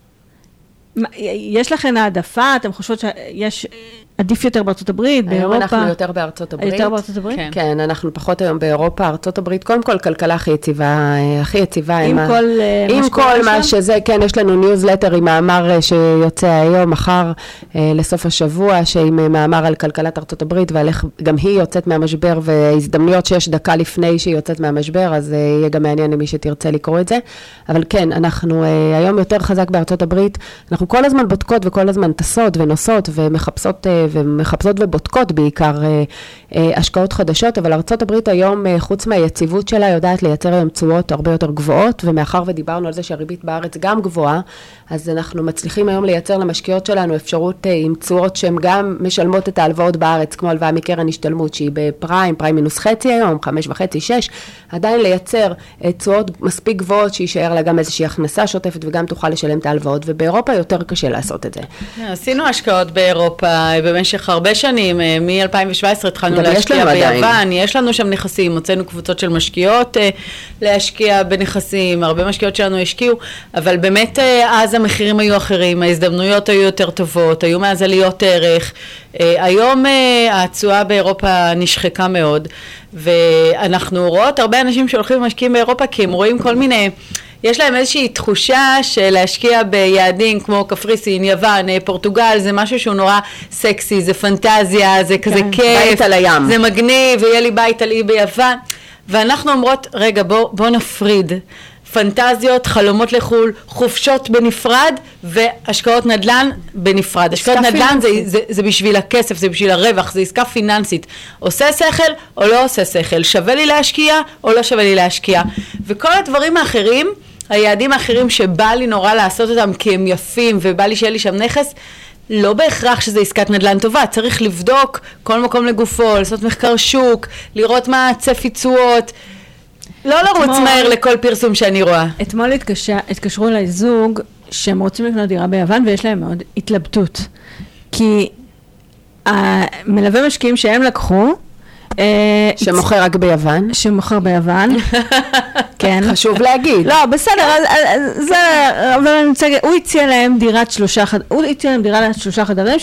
יש לכם העדפה? אתם חושבות שיש עדיף יותר בארצות הברית, באירופה? היום אנחנו יותר בארצות הברית. יותר בארצות הברית? כן. כן, אנחנו פחות היום באירופה, ארצות הברית, קודם כל כלכלה הכי יציבה, הכי יציבה. עם עם כל עם כל מה שזה, כן, יש לנו ניוזלטר עם מאמר שיוצא היום, מחר, לסוף השבוע, שעם מאמר על כלכלת ארצות הברית, ועל איך גם היא יוצאת מהמשבר, והזדמנויות שיש דקה לפני שהיא יוצאת מהמשבר, אז יהיה גם מעניין למי שתרצה לקרוא את זה. אבל כן, אנחנו היום יותר חזק בארצות הברית, אנחנו כל הזמן בודקות וכל הזמן טסות ונוסעות ומחפשות ומחפשות ובודקות בעיקר השקעות חדשות, אבל ארצות הברית היום, חוץ מהיציבות שלה, יודעת לייצר היום תשואות הרבה יותר גבוהות, ומאחר ודיברנו על זה שהריבית בארץ גם גבוהה, אז אנחנו מצליחים היום לייצר למשקיעות שלנו אפשרות עם תשואות שהן גם משלמות את ההלוואות בארץ, כמו הלוואה מקרן השתלמות, שהיא בפריים, פריים מינוס חצי היום, חמש וחצי, שש, עדיין לייצר תשואות מספיק גבוהות, שישאר לה גם איזושהי הכנסה שוטפת, וגם תוכל לשלם את ההלוואות, ובאירופה יותר קשה לעשות את זה. עשינו השקעות באירופה במשך הרבה שנים, מ-אלפיים שבע עשרה התחלנו להשקיע ביוון, יש לנו שם נכסים, הוצאנו קבוצות של משקיעות להשקיע בנכסים, הרבה משקיעות שלנו השקיעו, אבל באמת אז המחירים היו אחרים, ההזדמנויות היו יותר טובות, היו מאז עליות ערך, היום התשואה באירופה נשחקה מאוד, ואנחנו רואות הרבה אנשים שהולכים ומשקיעים באירופה, כי הם רואים כל מיני, יש להם איזושהי תחושה של להשקיע ביעדים כמו קפריסין, יוון, פורטוגל, זה משהו שהוא נורא סקסי, זה פנטזיה, זה כזה כיף, בית על הים. זה מגניב, ויהיה לי בית על אי ביוון, ואנחנו אומרות, רגע, בוא, בוא נפריד, פנטזיות, חלומות לחול, חופשות בנפרד, והשקעות נדל"ן בנפרד. השקעות נדל"ן זה, זה, זה בשביל הכסף, זה בשביל הרווח, זה עסקה פיננסית. עושה שכל או לא עושה שכל, שווה לי להשקיע או לא שווה לי להשקיע. וכל הדברים האחרים, היעדים האחרים שבא לי נורא לעשות אותם כי הם יפים, ובא לי שיהיה לי שם נכס, לא בהכרח שזה עסקת נדל"ן טובה, צריך לבדוק כל מקום לגופו, לעשות מחקר שוק, לראות מה צפי תשואות, לא לרוץ מהר לכל פרסום שאני רואה. אתמול התקשרו אליי זוג שהם רוצים לקנות דירה ביוון ויש להם מאוד התלבטות. כי המלווה משקיעים שהם לקחו, שמוכר רק ביוון. שמוכר ביוון. כן. חשוב להגיד. לא, בסדר, זה, אבל אני רוצה, הוא הציע להם דירת שלושה חדרים, הוא הציע להם דירה שלושה חדרים,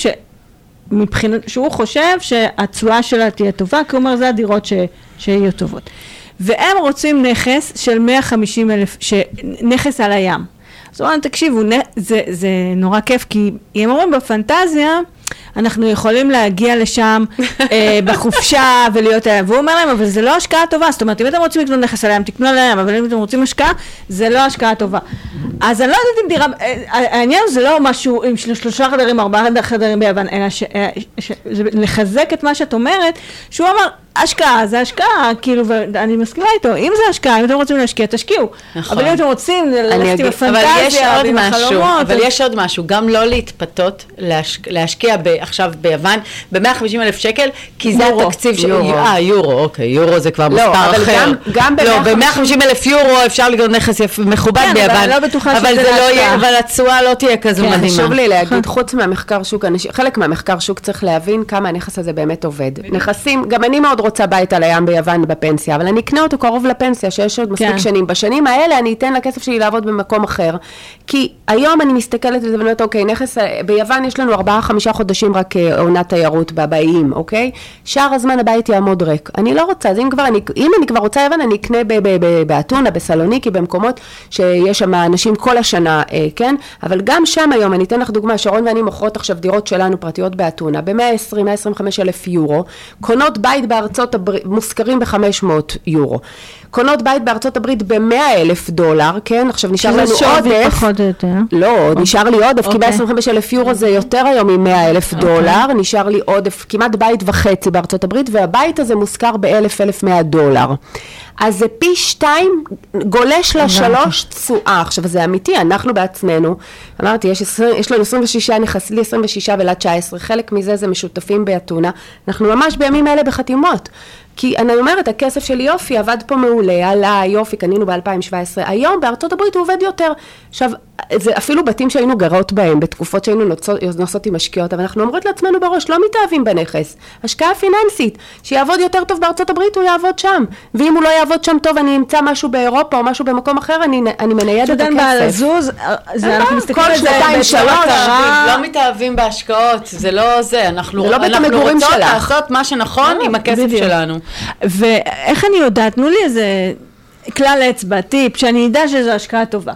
שמבחינת, שהוא חושב שהתשואה שלה תהיה טובה, כי הוא אומר, זה הדירות ש, שיהיו טובות. והם רוצים נכס של מאה וחמישים אלף, נכס על הים. אז אומרים, תקשיבו, זה, זה נורא כיף, כי הם אומרים בפנטזיה, אנחנו יכולים להגיע לשם אה, בחופשה ולהיות, והוא אומר להם, אבל זה לא השקעה טובה, זאת אומרת, אם אתם רוצים לקנות נכס על הים, תקנו על הים, אבל אם אתם רוצים השקעה, זה לא השקעה טובה. אז אני לא יודעת אם דירה, העניין זה לא משהו עם שלושה חדרים, ארבעה חדרים ביוון, אלא ש, ש, ש, לחזק את מה שאת אומרת, שהוא אמר, השקעה, זה השקעה, כאילו, ואני מסכימה איתו, אם זה השקעה, אם אתם רוצים להשקיע, תשקיעו. נכון. אבל אם אתם רוצים ללכת עם הפנטזיה, ועם החלומות. אבל יש עוד משהו, גם לא להתפתות, להשקיע עכשיו ביוון, ב-מאה וחמישים אלף שקל, כי זה התקציב של... אה, יורו, אוקיי, יורו זה כבר מספר אחר. לא, ב-מאה וחמישים אלף יורו אפשר לקנות נכס מכובד ביוון, אבל זה לא יהיה, אבל התשואה לא תהיה כזו מדהימה. חשוב לי להגיד, חוץ מהמחקר שוק, חלק מהמחקר שוק צריך להבין כמה הנכס הזה באמת עובד. נכסים, גם אני מאוד רוצה בית על הים ביוון בפנסיה, אבל אני אקנה אותו קרוב לפנסיה, שיש עוד מספיק שנים. בשנים האלה אני אתן לכסף שלי לעבוד במקום אחר, כי היום אני מסתכלת על זה ואומרת, אוקיי, נכס, ביוון יש לנו ארבעה, חמישה חודשים רק עונת תיירות בבאים, אוקיי? שאר הזמן הבית יעמוד ריק. אני לא רוצה, אז אם כבר אני, אם אני כבר רוצה יוון, אני אקנה באתונה, בסלוניקי, במקומות שיש שם אנשים כל השנה, כן? אבל גם שם היום, אני אתן לך דוגמה, שרון ואני מוכרות עכשיו דירות שלנו פרטיות באתונה, ב-מאה ועשרים, מאה עשרים וחמישה אלף יורו, קונות בית בארצות הברית, מושכרים ב-חמש מאות יורו. קונות בית בארצות הברית ב-מאה אלף דולר, כן? עכשיו נשאר לנו עודף. לא, נשאר לי עודף, כי ב-עשרים וחמישה אלף יורו זה יותר היום מ-מאה אלף דולר, נשאר לי עודף, כמעט בית וחצי בארצות הברית, והבית הזה מושכר ב-אלף, אלף מאה דולר. אז זה פי שתיים גולש לשלוש תשואה. עכשיו זה אמיתי, אנחנו בעצמנו, אמרתי, יש, יש לנו עשרים ושש נכס, לי עשרים ושש ולה תשע עשרה, חלק מזה זה משותפים באתונה, אנחנו ממש בימים האלה בחתימות, משקיעות. כי אני אומרת, הכסף שלי יופי, עבד פה מעולה, עלה, יופי, קנינו ב-אלפיים שבע עשרה, היום בארצות הברית הוא עובד יותר. עכשיו, זה אפילו בתים שהיינו גרות בהם, בתקופות שהיינו נוצאות, נוסעות עם משקיעות, אבל אנחנו אומרות לעצמנו בראש, לא מתאהבים בנכס. השקעה פיננסית, שיעבוד יותר טוב בארצות הברית, הוא יעבוד שם. ואם הוא לא יעבוד שם טוב, אני אמצא משהו באירופה או משהו במקום אחר, אני, אני מנייד את הכסף. בעלזוז, זה אנחנו מסתכלים על זה שנתיים, שלוש. לא מתאהבים בהשקעות, זה לא זה, אנחנו רוצות לעשות מה שנכון עם הכסף שלנו. ואיך אני יודעת, תנו לי איזה כלל אצבע, טיפ, שאני אדע שזו השקעה טובה.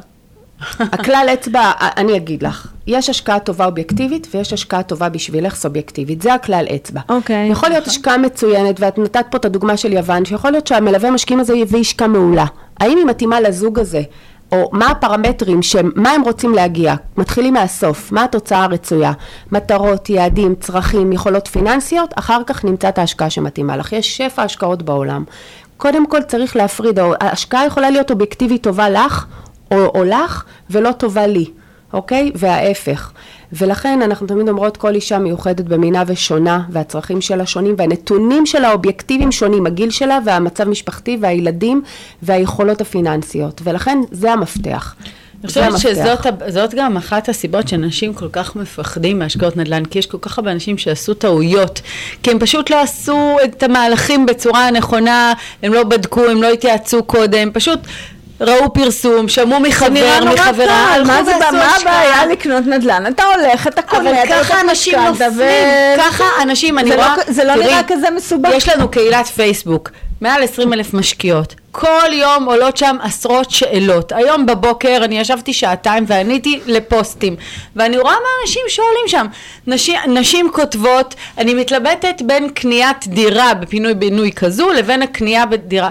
הכלל אצבע, אני אגיד לך, יש השקעה טובה אובייקטיבית ויש השקעה טובה בשבילך סובייקטיבית, זה הכלל אצבע. אוקיי. יכול להיות השקעה מצוינת, ואת נתת פה את הדוגמה של יוון, שיכול להיות שהמלווה משקיעים הזה יביא השקעה מעולה. האם היא מתאימה לזוג הזה? או מה הפרמטרים, מה הם רוצים להגיע? מתחילים מהסוף, מה התוצאה הרצויה? מטרות, יעדים, צרכים, יכולות פיננסיות, אחר כך נמצא את ההשקעה שמתאימה לך. יש שפע השקעות בעולם. קודם כל צריך להפריד, ההשקעה יכולה להיות אובייקטיבית טובה לך, או, או לך, ולא טובה לי, אוקיי? וההפך. ולכן אנחנו תמיד אומרות, כל אישה מיוחדת במינה ושונה, והצרכים שלה שונים, והנתונים שלה אובייקטיביים שונים, הגיל שלה והמצב משפחתי והילדים והיכולות הפיננסיות. ולכן זה המפתח. אני חושבת שזאת גם אחת הסיבות שאנשים כל כך מפחדים מהשקעות נדל"ן, כי יש כל כך הרבה אנשים שעשו טעויות, כי הם פשוט לא עשו את המהלכים בצורה הנכונה, הם לא בדקו, הם לא התייעצו קודם, פשוט ראו פרסום, שמעו מחבר, מחברה, מה זה, מה הבעיה לקנות נדל"ן? אתה הולך, אתה קונה, אבל ככה אנשים נופלים, ככה אנשים, אני רואה, זה לא נראה כזה מסובך. יש לנו קהילת פייסבוק, מעל עשרים אלף משקיעות, כל יום עולות שם עשרות שאלות. היום בבוקר אני ישבתי שעתיים ועניתי לפוסטים, ואני רואה מה אנשים שואלים שם. נשים, נשים כותבות, אני מתלבטת בין קניית דירה בפינוי בינוי כזו, לבין הקנייה בדירה.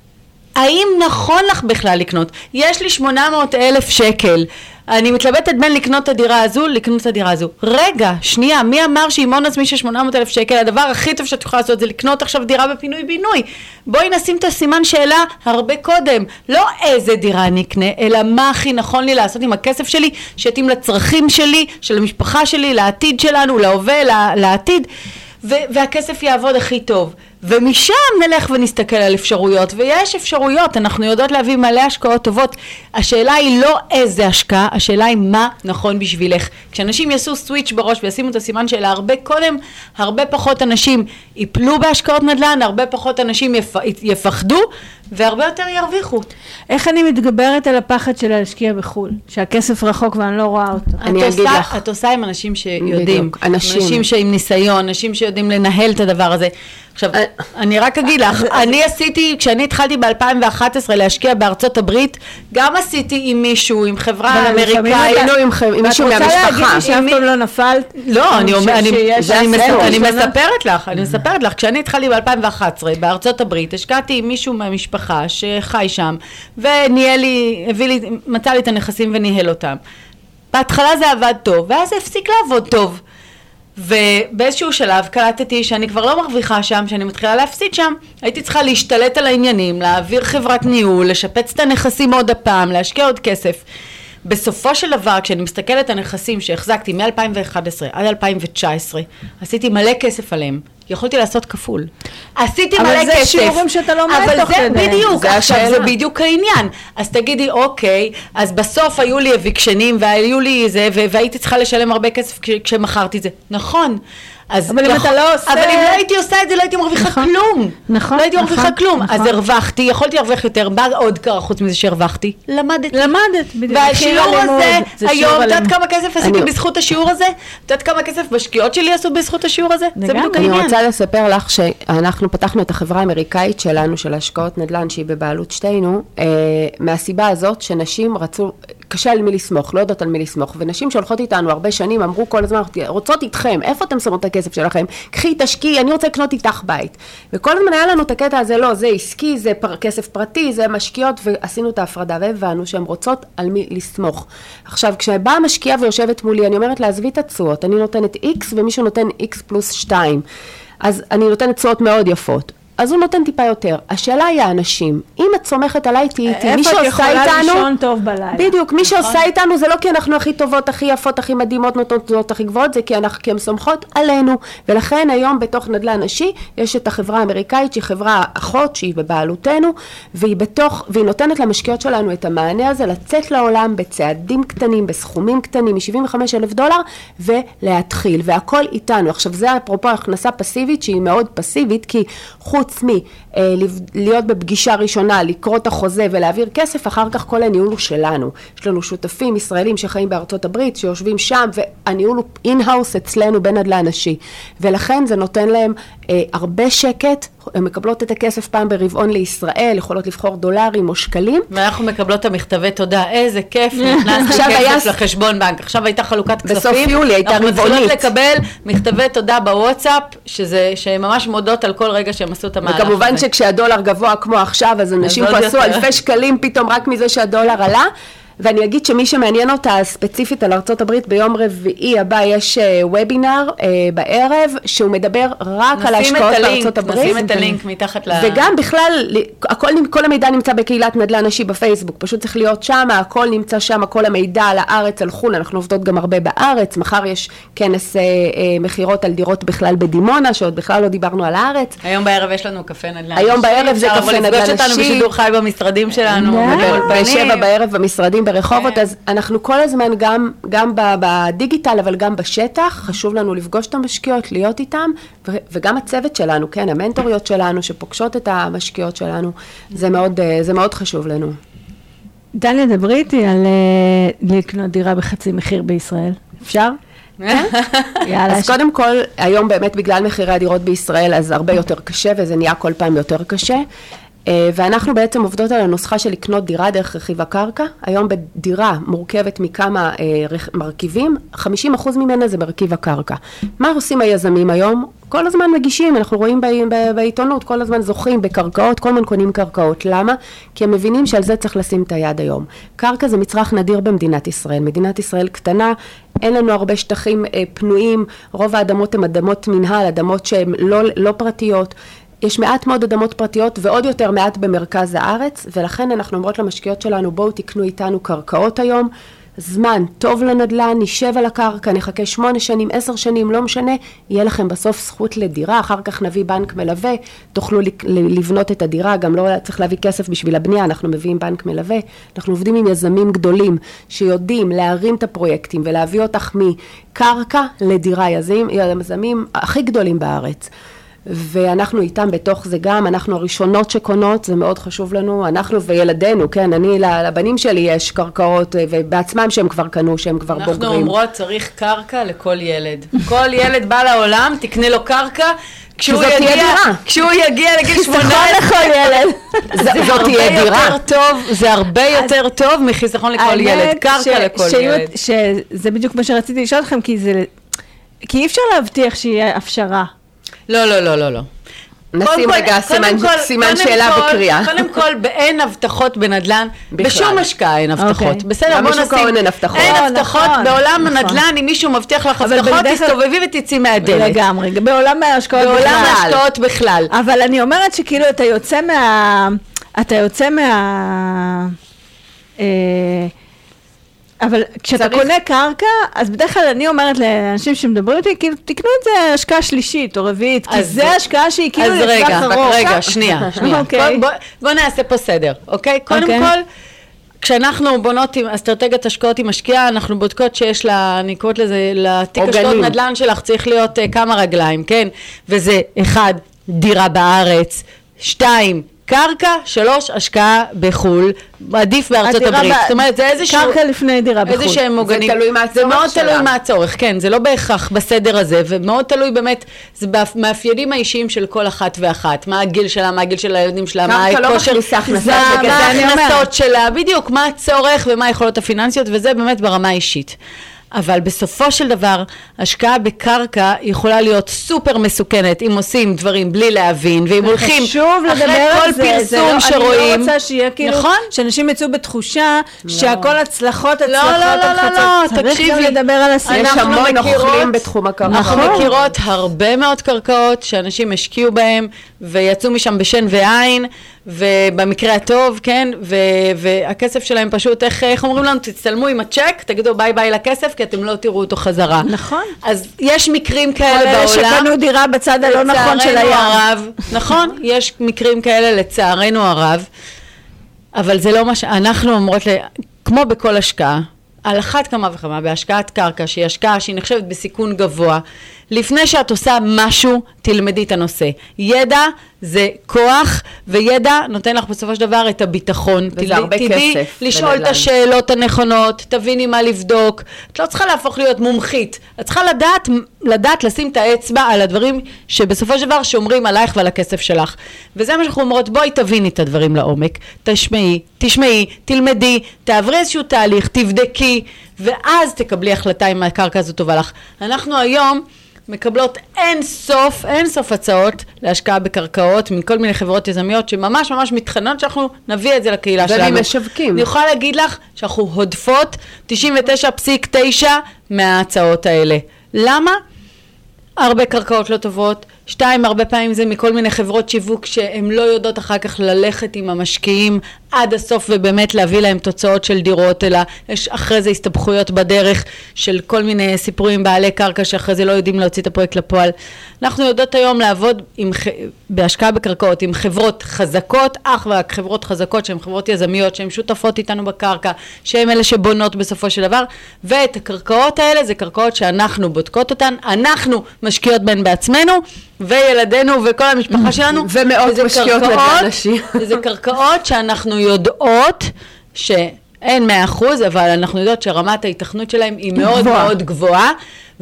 האם נכון לך בכלל לקנות? יש לי שמונה מאות אלף שקל, אני מתלבטת בין לקנות את הדירה הזו, לקנות את הדירה הזו. רגע, שנייה, מי אמר שאימון עצמי של שמונה מאות אלף שקל, הדבר הכי טוב שאת יכולה לעשות זה לקנות עכשיו דירה בפינוי בינוי. בואי נשים את הסימן שאלה הרבה קודם, לא איזה דירה אני אקנה, אלא מה הכי נכון לי לעשות עם הכסף שלי, שיתאים לצרכים שלי, של המשפחה שלי, לעתיד שלנו, להווה, לעתיד, והכסף יעבוד הכי טוב. ומשם נלך ונסתכל על אפשרויות, ויש אפשרויות, אנחנו יודעות להביא מלא השקעות טובות. השאלה היא לא איזה השקעה, השאלה היא מה נכון בשבילך. כשאנשים יעשו סוויץ' בראש וישימו את הסימן שאלה הרבה קודם, הרבה פחות אנשים ייפלו בהשקעות נדל"ן, הרבה פחות אנשים יפ... יפחדו, והרבה יותר ירוויחו. איך אני מתגברת על הפחד של להשקיע בחול? שהכסף רחוק ואני לא רואה אותו. אני אגיד עושה, לך. את עושה עם אנשים שיודעים, אנשים. אנשים שעם ניסיון, אנשים שיודעים לנהל את הדבר הזה. עכשיו, אני רק אגיד לך, אני עשיתי, כשאני התחלתי ב-אלפיים ואחת עשרה להשקיע בארצות הברית, גם עשיתי עם מישהו, עם חברה אמריקאית. היינו עם מישהו מהמשפחה. את רוצה להגיד לי שאף פעם לא נפלת? לא, אני מספרת לך, אני מספרת לך, כשאני התחלתי ב-אלפיים ואחת עשרה בארצות הברית, השקעתי עם מישהו מהמשפחה שחי שם, וניהל לי, הביא לי, מצא לי את הנכסים וניהל אותם. בהתחלה זה עבד טוב, ואז זה הפסיק לעבוד טוב. ובאיזשהו שלב קלטתי שאני כבר לא מרוויחה שם, שאני מתחילה להפסיד שם. הייתי צריכה להשתלט על העניינים, להעביר חברת ניהול, לשפץ את הנכסים עוד הפעם, להשקיע עוד כסף. בסופו של דבר, כשאני מסתכלת על הנכסים שהחזקתי מ-אלפיים ואחת עשרה עד אלפיים ותשע עשרה, עשיתי מלא כסף עליהם. יכולתי לעשות כפול. עשיתי מלא כסף. אבל זה שיעורים שאתה לומד תוך כדי. אבל זה בדיוק, עכשיו זה בדיוק העניין. אז תגידי, אוקיי, אז בסוף היו לי אביקשנים, והיו לי זה, והייתי צריכה לשלם הרבה כסף כשמכרתי את זה. נכון. אבל אם אתה לא עושה... אבל אם לא הייתי עושה את זה, לא הייתי מרוויחה כלום. נכון. לא הייתי מרוויחה כלום. אז הרווחתי, יכולתי להרוויח יותר, בא עוד קרה חוץ מזה שהרווחתי. למדתי. למדת, בדיוק. והשיעור הזה, היום, יודעת כמה כסף עשיתי בזכות השיעור הזה? יודעת כמה כסף משקיעות שלי עשו בזכות השיעור הזה? זה בדיוק העניין. אני רוצה לספר לך שאנחנו פתחנו את החברה האמריקאית שלנו, של השקעות נדל"ן, שהיא בבעלות שתינו, מהסיבה הזאת שנשים רצו, קשה על מי לסמוך, לא יודעות על מי לסמוך, ונשים שהולכות איתנו הרבה שנים אמרו כל הזמן, רוצות איתכם, איפה אתם שמות את הכסף שלכם? קחי, תשקיעי, אני רוצה לקנות איתך בית. וכל הזמן היה לנו את הקטע הזה, לא, זה עסקי, זה פר, כסף פרטי, זה משקיעות, ועשינו את ההפרדה, והבנו שהן רוצות על מי לסמוך. עכשיו, כשבאה משקיעה ויושבת מולי, אני אומרת להזווי את התשואות, אני נותנת X ומישהו נותן X פלוס שתיים. אז אני נותנת תשואות מאוד יפות. אז הוא נותן טיפה יותר. השאלה היא האנשים. אם את סומכת עליי, תהי איתי. מי איפה את שעושה יכולה איתנו, לישון טוב בלילה? בדיוק, מי שעושה איתנו זה לא כי אנחנו הכי טובות, הכי יפות, הכי מדהימות, נותנות תנועות הכי גבוהות, זה כי אנחנו, כי הם סומכות עלינו. ולכן היום בתוך נדל"ן נשי, יש את החברה האמריקאית, שהיא חברה אחות, שהיא בבעלותנו, והיא בתוך, והיא נותנת למשקיעות שלנו את המענה הזה, לצאת לעולם בצעדים קטנים, בסכומים קטנים, מ-שבעים וחמישה אלף דולר, ולהתחיל. והכל איתנו. עכשיו, זה אפרופו הכנסה פסיבית, שהיא מאוד פסיבית, כי חוץ מ... להיות בפגישה ראשונה, לקרוא את החוזה ולהעביר כסף, אחר כך כל הניהול הוא שלנו. יש לנו שותפים ישראלים שחיים בארצות הברית, שיושבים שם, והניהול הוא אין-האוס אצלנו בנדל"ן נשי. ולכן זה נותן להם אה, הרבה שקט, הן מקבלות את הכסף פעם ברבעון לישראל, יכולות לבחור דולרים או שקלים. ואנחנו מקבלות את המכתבי תודה, איזה כיף, נכנס כסף לחשבון בנק. עכשיו הייתה חלוקת כספים. בסוף יולי הייתה רבעונית. אנחנו מתחילות לקבל מכתבי תודה בוואטסאפ, שזה, שהן ממש מודות על כל רגע שהם עשו את המהלך. וכמובן שכשהדולר גבוה כמו עכשיו, אז אנשים פה עשו אלפי שקלים פתאום רק מזה שהדולר עלה. ואני אגיד שמי שמעניין אותה ספציפית על ארצות הברית, ביום רביעי הבא יש וובינר בערב, שהוא מדבר רק על ההשקעות בארצות הברית. נשים את הלינק מתחת ל... וגם בכלל, הכל, כל המידע נמצא בקהילת נדל"ן נשי בפייסבוק, פשוט צריך להיות שם, הכל נמצא שם, כל המידע על הארץ, על חו"ל, אנחנו עובדות גם הרבה בארץ, מחר יש כנס אה, אה, מחירות על דירות בכלל בדימונה, שעוד בכלל לא דיברנו על הארץ. היום בערב יש לנו קפה נדל"ן נשי. היום בערב זה קפה נדל"ן נשי. אפשר לפגוש אותנו בשידור חי במשרדים שלנו. בשבע בערב במשרדים ברחובות, אז אנחנו כל הזמן גם, גם בדיגיטל, אבל גם בשטח, חשוב לנו לפגוש את המשקיעות, להיות איתם, וגם הצוות שלנו, כן, המנטוריות שלנו, שפוגשות את המשקיעות שלנו, זה מאוד, זה מאוד חשוב לנו. דליה, דברי איתי על לקנות דירה בחצי מחיר בישראל. אפשר? אז קודם כל, היום באמת בגלל מחירי הדירות בישראל, אז הרבה יותר קשה, וזה נהיה כל פעם יותר קשה. ואנחנו בעצם עובדות על הנוסחה של לקנות דירה דרך רכיב הקרקע. היום בדירה מורכבת מכמה מרכיבים, חמישים אחוז ממנה זה ברכיב הקרקע. מה עושים היזמים היום? כל הזמן מגישים, אנחנו רואים בעיתונות, כל הזמן זוכים בקרקעות, כל הזמן קונים קרקעות. למה? כי הם מבינים שעל זה צריך לשים את היד היום. קרקע זה מצרך נדיר במדינת ישראל. מדינת ישראל קטנה, אין לנו הרבה שטחים פנויים, רוב האדמות הן אדמות מנהל, אדמות שהן לא, לא פרטיות. יש מעט מאוד אדמות פרטיות ועוד יותר מעט במרכז הארץ, ולכן אנחנו אומרות למשקיעות שלנו, בואו תקנו איתנו קרקעות היום, זמן טוב לנדל"ן, נשב על הקרקע, נחכה שמונה שנים, עשר שנים, לא משנה, יהיה לכם בסוף זכות לדירה, אחר כך נביא בנק מלווה, תוכלו לבנות את הדירה, גם לא צריך להביא כסף בשביל הבנייה, אנחנו מביאים בנק מלווה, אנחנו עובדים עם יזמים גדולים, שיודעים להרים את הפרויקטים, ולהביא אותך מקרקע לדירה, יזמים הכי גדולים בארץ. ואנחנו איתם בתוך זה גם, אנחנו הראשונות שקונות, זה מאוד חשוב לנו, אנחנו וילדינו, כן, אני, לבנים שלי יש קרקעות, ובעצמם שהם כבר קנו, שהם כבר אנחנו בוגרים. אנחנו אומרות, צריך קרקע לכל ילד. כל ילד בא לעולם, תקנה לו קרקע, כשהוא יגיע, כשהוא יגיע לגיל שמונה עשרה לכל ילד. זאת תהיה דירה. זה הרבה יותר טוב מחיסכון לכל ילד, קרקע לכל ילד. שזה בדיוק מה שרציתי לשאול אתכם, כי אי אפשר להבטיח שיהיה אפשרה. לא, לא, לא, לא, לא. נשים רגע סימן שאלה בקריאה. קודם כל, באין הבטחות בנדל"ן, בשום השקעה אין הבטחות. בסדר, בוא נשים. אין הבטחות. אין הבטחות, בעולם הנדל"ן, אם מישהו מבטיח לך הבטחות, תסתובבי ותצאי מהדלת. לגמרי, בעולם ההשקעות בכלל. בעולם ההשקעות בכלל. אבל אני אומרת שכאילו אתה יוצא מה... אתה יוצא מה... אבל כשאתה צריך... קונה קרקע, אז בדרך כלל אני אומרת לאנשים שמדברים איתי, כאילו, תקנו את זה השקעה שלישית או רביעית, כי זה השקעה שהיא כאילו לטווח ארוך. אז רגע, רגע, שנייה, שנייה. Okay. בוא, בוא, בוא נעשה פה סדר, אוקיי? קודם okay. כל, כשאנחנו בונות עם אסטרטגיית השקעות עם משקיעה, אנחנו בודקות שיש לה, אני קוראת לזה, לתיק השקעות נדל"ן שלך צריך להיות uh, כמה רגליים, כן? וזה אחד, דירה בארץ, שתיים, קרקע, שלוש, השקעה בחול, עדיף בארצות הברית. זאת אומרת, זה איזשהו... קרקע לפני דירה בחול. איזה שהם מוגנים. זה תלוי מהצורך שלה. זה מאוד שלה. תלוי מהצורך, כן. זה לא בהכרח בסדר הזה, ומאוד תלוי באמת, זה מאפיינים האישיים של כל אחת ואחת. מה הגיל שלה, מה הגיל של הילדים שלה, מה הכושר... קרקע לא מכניסה הכנסה. מה ההכנסות שלה, בדיוק, מה הצורך ומה היכולות הפיננסיות, וזה באמת ברמה האישית. אבל בסופו של דבר, השקעה בקרקע יכולה להיות סופר מסוכנת, אם עושים דברים בלי להבין, ואם הולכים אחרי כל פרסום שרואים. אני לא רוצה שיהיה כאילו, שאנשים יצאו בתחושה שהכל הצלחות, הצלחות, הצלחות. צריך גם לדבר על הסיום. יש המון אוכלים בתחום הקרקעות. אנחנו מכירות הרבה מאוד קרקעות שאנשים השקיעו בהם, ויצאו משם בשן ועין, ובמקרה הטוב, כן, והכסף שלהם פשוט, איך אומרים לנו, תצטלמו עם הצ'ק, תגידו ביי ביי לכסף, כי אתם לא תראו אותו חזרה. נכון. אז יש מקרים כאלה בעולם. כל אלה שקנו דירה בצד הלא נכון של הים. נכון, יש מקרים כאלה לצערנו הרב, אבל זה לא מה שאנחנו אומרות, כמו בכל השקעה, על אחת כמה וכמה, בהשקעת קרקע, שהיא השקעה שהיא נחשבת בסיכון גבוה, לפני שאת עושה משהו, תלמדי את הנושא. ידע זה כוח, וידע נותן לך בסופו של דבר את הביטחון. וזה הרבה כסף. תדעי לשאול את השאלות הנכונות, תביני מה לבדוק. את לא צריכה להפוך להיות מומחית. את צריכה לדעת, לדעת לשים את האצבע על הדברים שבסופו של דבר שומרים עלייך ועל הכסף שלך. וזה מה שאנחנו אומרות, בואי תביני את הדברים לעומק. תשמעי, תשמעי, תלמדי, תעברי איזשהו תהליך, תבדקי, ואז תקבלי החלטה אם הקרקע הזו טובה לך. אנחנו היום מקבלות אין סוף, אין סוף הצעות להשקעה בקרקעות מכל מיני חברות יזמיות שממש ממש מתחננות שאנחנו נביא את זה לקהילה שלנו. וממשווקים. אני יכולה להגיד לך שאנחנו הודפות תשעים ותשע נקודה תשע מההצעות האלה. למה? הרבה קרקעות לא טובות, שתיים, הרבה פעמים זה מכל מיני חברות שיווק שהן לא יודעות אחר כך ללכת עם המשקיעים עד הסוף ובאמת להביא להם תוצאות של דירות, אלא יש אחרי זה הסתבכויות בדרך של כל מיני סיפורים בעלי קרקע שאחרי זה לא יודעים להוציא את הפרויקט לפועל. אנחנו יודעות היום לעבוד עם, בהשקעה בקרקעות עם חברות חזקות, אך ורק חברות חזקות שהן חברות יזמיות, שהן שותפות איתנו בקרקע, שהן אלה שבונות בסופו של דבר, ואת הקרקעות האלה זה קרקעות שאנחנו בודקות אותן, אנחנו משקיעות בהן בעצמנו, וילדינו וכל המשפחה שלנו. ומאות משקיעות לאנשים. וזה קרקעות שאנחנו יודעות שאין מאה אחוז, אבל אנחנו יודעות שרמת ההיתכנות שלהם היא מאוד מאוד גבוהה,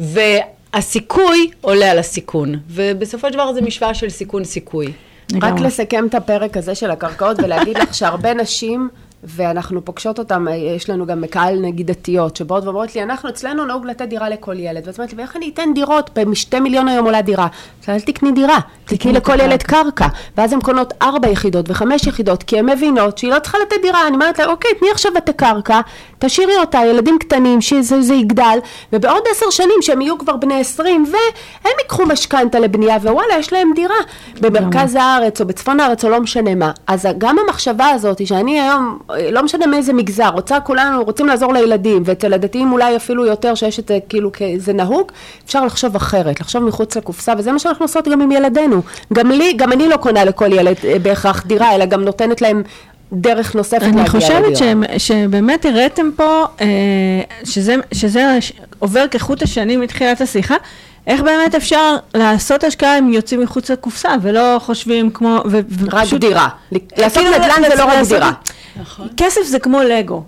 והסיכוי עולה על הסיכון. ובסופו של דבר זה משוואה של סיכון סיכוי. רק לסכם את הפרק הזה של הקרקעות ולהגיד לך שהרבה נשים, ואנחנו פוגשות אותם, יש לנו גם מקהל נגיד דתיות, שבאות ואומרות לי, אנחנו אצלנו נהוג לתת דירה לכל ילד, ואת אומרת לי, ואיך אני אתן דירות? בשתי מיליון היום עולה דירה. אל תקני דירה, תקני לכל ילד קרקע, ואז הן קונות ארבע יחידות וחמש יחידות, כי הן מבינות שהיא לא צריכה לתת דירה. אני אומרת לה, אוקיי, תני עכשיו את הקרקע, תשאירי אותה, ילדים קטנים, שזה זה יגדל, ובעוד עשר שנים שהם יהיו כבר בני עשרים, והם יקחו משכנתה לבנייה, ווואלה, יש להם דירה במרכז הארץ או בצפון הארץ או לא משנה מה. אז גם המחשבה הזאת, שאני היום לא משנה מאיזה מגזר, רוצה כולנו, רוצים לעזור לילדים, ואצל הדתיים אולי אפילו יותר שיש את זה כאילו כזה נהוג, אפשר לחשוב אחרת, לחשוב מחוץ לקופסה, וזה מה שאנחנו עושות גם עם ילדינו. גם לי, גם אני לא קונה לכל ילד בהכרח דירה, אלא גם נותנת להם דרך נוספת להגיע לדירה. אני חושבת שבאמת הראיתם פה, שזה, שזה עובר כחוט השנים מתחילת השיחה, איך באמת אפשר לעשות השקעה אם יוצאים מחוץ לקופסה, ולא חושבים כמו... רק דירה. לעשות נדל"ן זה לא רק דירה. כסף זה כמו לגו.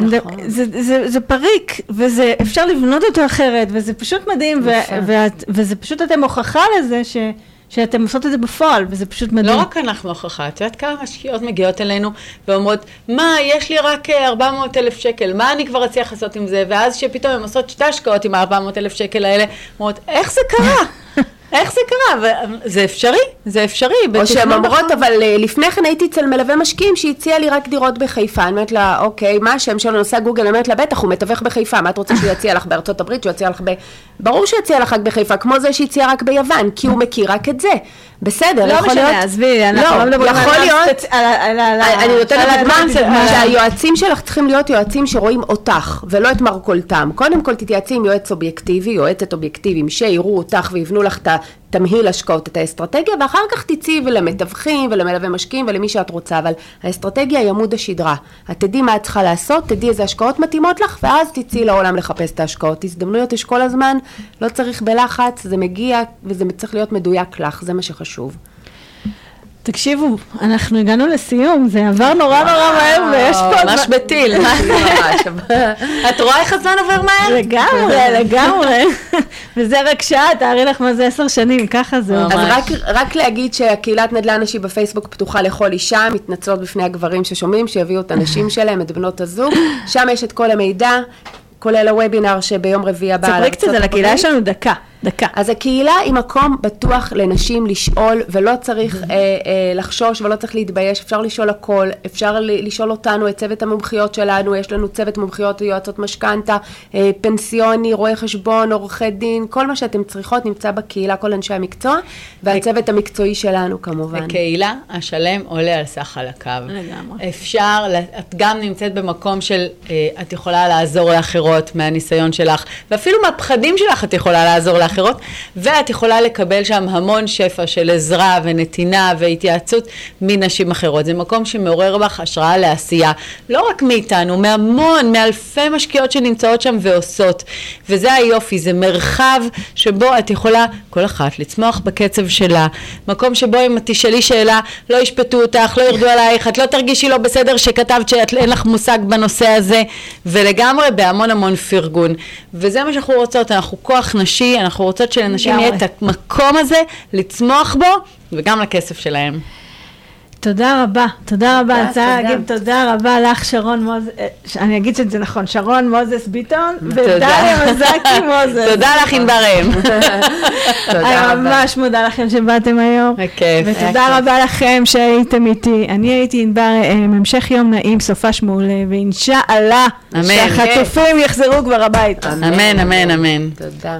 זה פריק, ואפשר לבנות אותו אחרת, וזה פשוט מדהים, וזה פשוט אתם הוכחה לזה ש... שאתם עושות את זה בפועל, וזה פשוט מדהים. לא רק אנחנו הוכחה, את יודעת כמה משקיעות מגיעות אלינו, ואומרות, מה, יש לי רק ארבע מאות אלף שקל, מה אני כבר אצליח לעשות עם זה? ואז שפתאום הם עושות שתי השקעות עם ארבע מאות אלף שקל האלה, אומרות, איך זה קרה? איך זה קרה? זה אפשרי, זה אפשרי. או שהן אומרות, אבל לפני כן הייתי אצל מלווה משקיעים שהציע לי רק דירות בחיפה. אני אומרת לה, אוקיי, מה השם שלו? נושא גוגל, אני אומרת לה, בטח, הוא מתווך בחיפה. מה את רוצה שהוא יציע לך בארצות הברית? שהוא יציע לך ב... ברור שהוא יציע לך רק בחיפה, כמו זה שהציע רק ביוון, כי הוא מכיר רק את זה. בסדר, לא משנה, עזבי, אנחנו לא מדברים יכול להיות, אני נותנת דוגמה שהיועצים שלך צריכים להיות יועצים שרואים אותך, ולא את מרכולתם. קודם כל תתייעצי עם יועץ אובייקטיבי, יועצת אובייקטיביים, שיראו אותך ויבנו לך את תמהיל השקעות, את האסטרטגיה, ואחר כך תציעי ולמתווכים ולמלווה משקיעים ולמי שאת רוצה, אבל האסטרטגיה היא עמוד השדרה. את תדעי מה את צריכה לעשות, תדעי איזה השקעות מתאימות לך, ואז תציעי לעולם לחפש את ההשקעות. הזדמנויות יש כל הזמן, לא צריך בלחץ, זה מגיע וזה צריך להיות מדויק לך, זה מה שחשוב. תקשיבו, אנחנו הגענו לסיום, זה עבר נורא נורא מהר, ויש פה... ממש בטיל. את רואה איך הזמן עובר מהר? לגמרי, לגמרי. וזה רק שעה, תארי לך מה זה עשר שנים, ככה זה. אז רק להגיד שהקהילת נדל"ן נשי בפייסבוק פתוחה לכל אישה, מתנצלות בפני הגברים ששומעים, שיביאו את הנשים שלהם, את בנות הזוג, שם יש את כל המידע, כולל הוובינר שביום רביעי הבא. ספרי קצת על הקהילה, יש לנו דקה, דקה. אז הקהילה היא מקום בטוח לנשים לשאול, ולא צריך אה, אה, לחשוש ולא צריך להתבייש, אפשר לשאול הכל, אפשר לשאול אותנו, את צוות המומחיות שלנו, יש לנו צוות מומחיות, יועצות משכנתה, אה, פנסיוני, רואי חשבון, עורכי דין, כל מה שאתם צריכות נמצא בקהילה, כל אנשי המקצוע, והצוות המקצועי שלנו כמובן. הקהילה, השלם עולה על סך על הקו. לגמרי. אפשר, את גם נמצאת במקום של, אה, את יכולה לעזור לאחרות מהניסיון שלך, ואפילו מהפחדים שלך את יכולה לעזור לאחרות, ואת יכולה לקבל שם המון שפע של עזרה ונתינה והתייעצות מנשים אחרות. זה מקום שמעורר בך השראה לעשייה, לא רק מאיתנו, מהמון, מאלפי משקיעות שנמצאות שם ועושות. וזה היופי, זה מרחב שבו את יכולה, כל אחת, לצמוח בקצב שלה. מקום שבו אם את תשאלי שאלה, לא ישפטו אותך, לא ירדו עלייך, את לא תרגישי לא בסדר שכתבת שאין לך מושג בנושא הזה, ולגמרי בהמון המון פרגון. וזה מה שאנחנו רוצות, אנחנו כוח נשי, אנחנו רוצות שלנשים יהיה את המקום הזה, לצמוח בו, וגם לכסף שלהם. תודה רבה, תודה רבה, אני רוצה להגיד תודה רבה לך שרון מוזס, אני אגיד שזה נכון, שרון מוזס ביטון, ודליה מזקי מוזס. תודה לך ענבר ראם. אני ממש מודה לכם שבאתם היום, ותודה רבה לכם שהייתם איתי, אני הייתי ענבר ראם, המשך יום נעים, סופש מעולה, ואינשאללה, שהחטופים יחזרו כבר הביתה. אמן, אמן, אמן. תודה.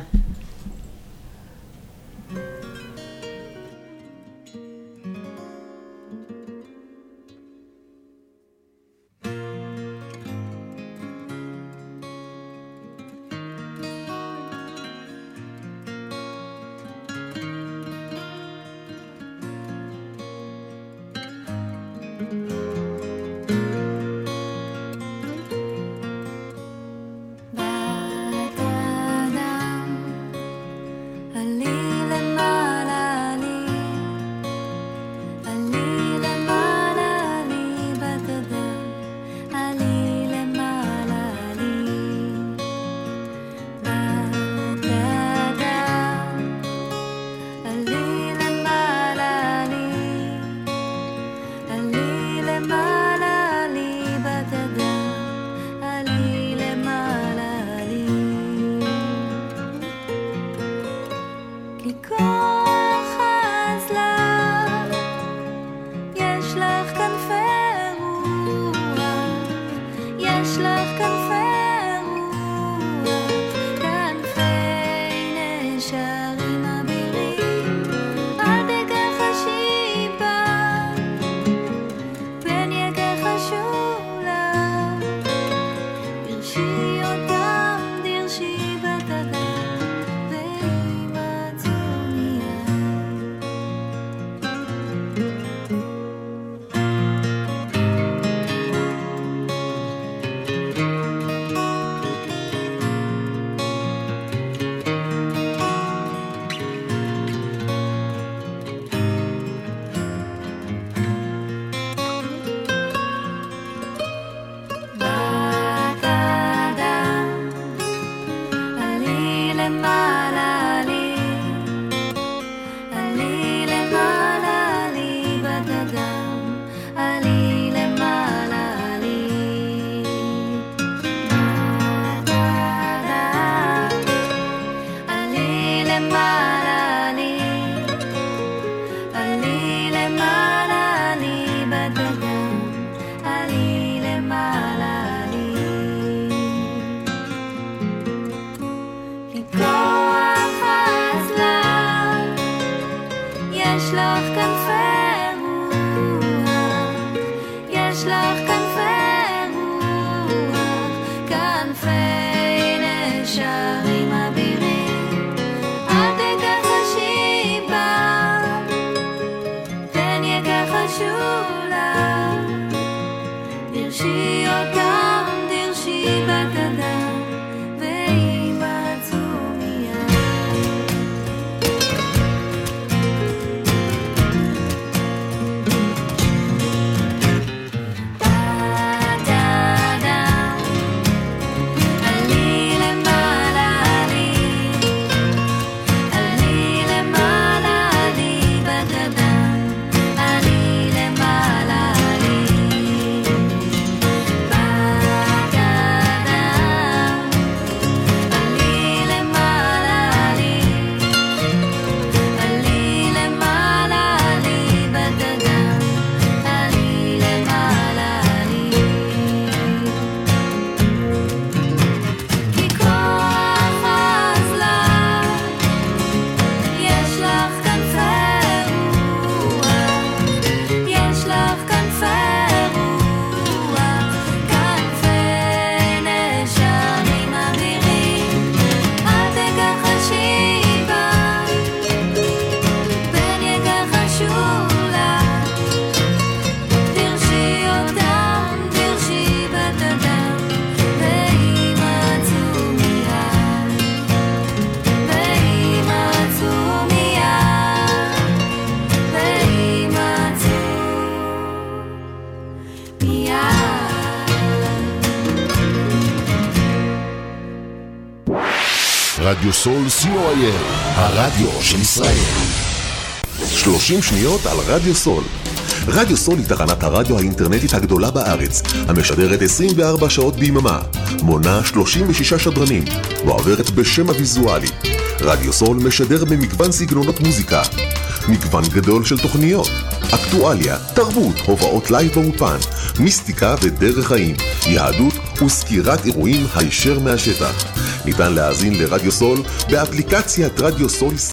רדיו סול סי או איי אל, הרדיו של ישראל. שלושים שניות על רדיו סול. רדיו סול היא תחנת הרדיו האינטרנטית הגדולה בארץ, המשדרת עשרים וארבע שעות ביממה, מונה שלושים ושישה שדרנים, ועוברת בשם הוויזואלי. רדיו סול משדר במגוון סגנונות מוזיקה, מגוון גדול של תוכניות, אקטואליה, תרבות, הובאות לייב באופן, מיסטיקה ודרך חיים, יהדות וסקירת אירועים הישר מהשטח. ניתן להאזין לרדיו סול באפליקציית רדיו סול.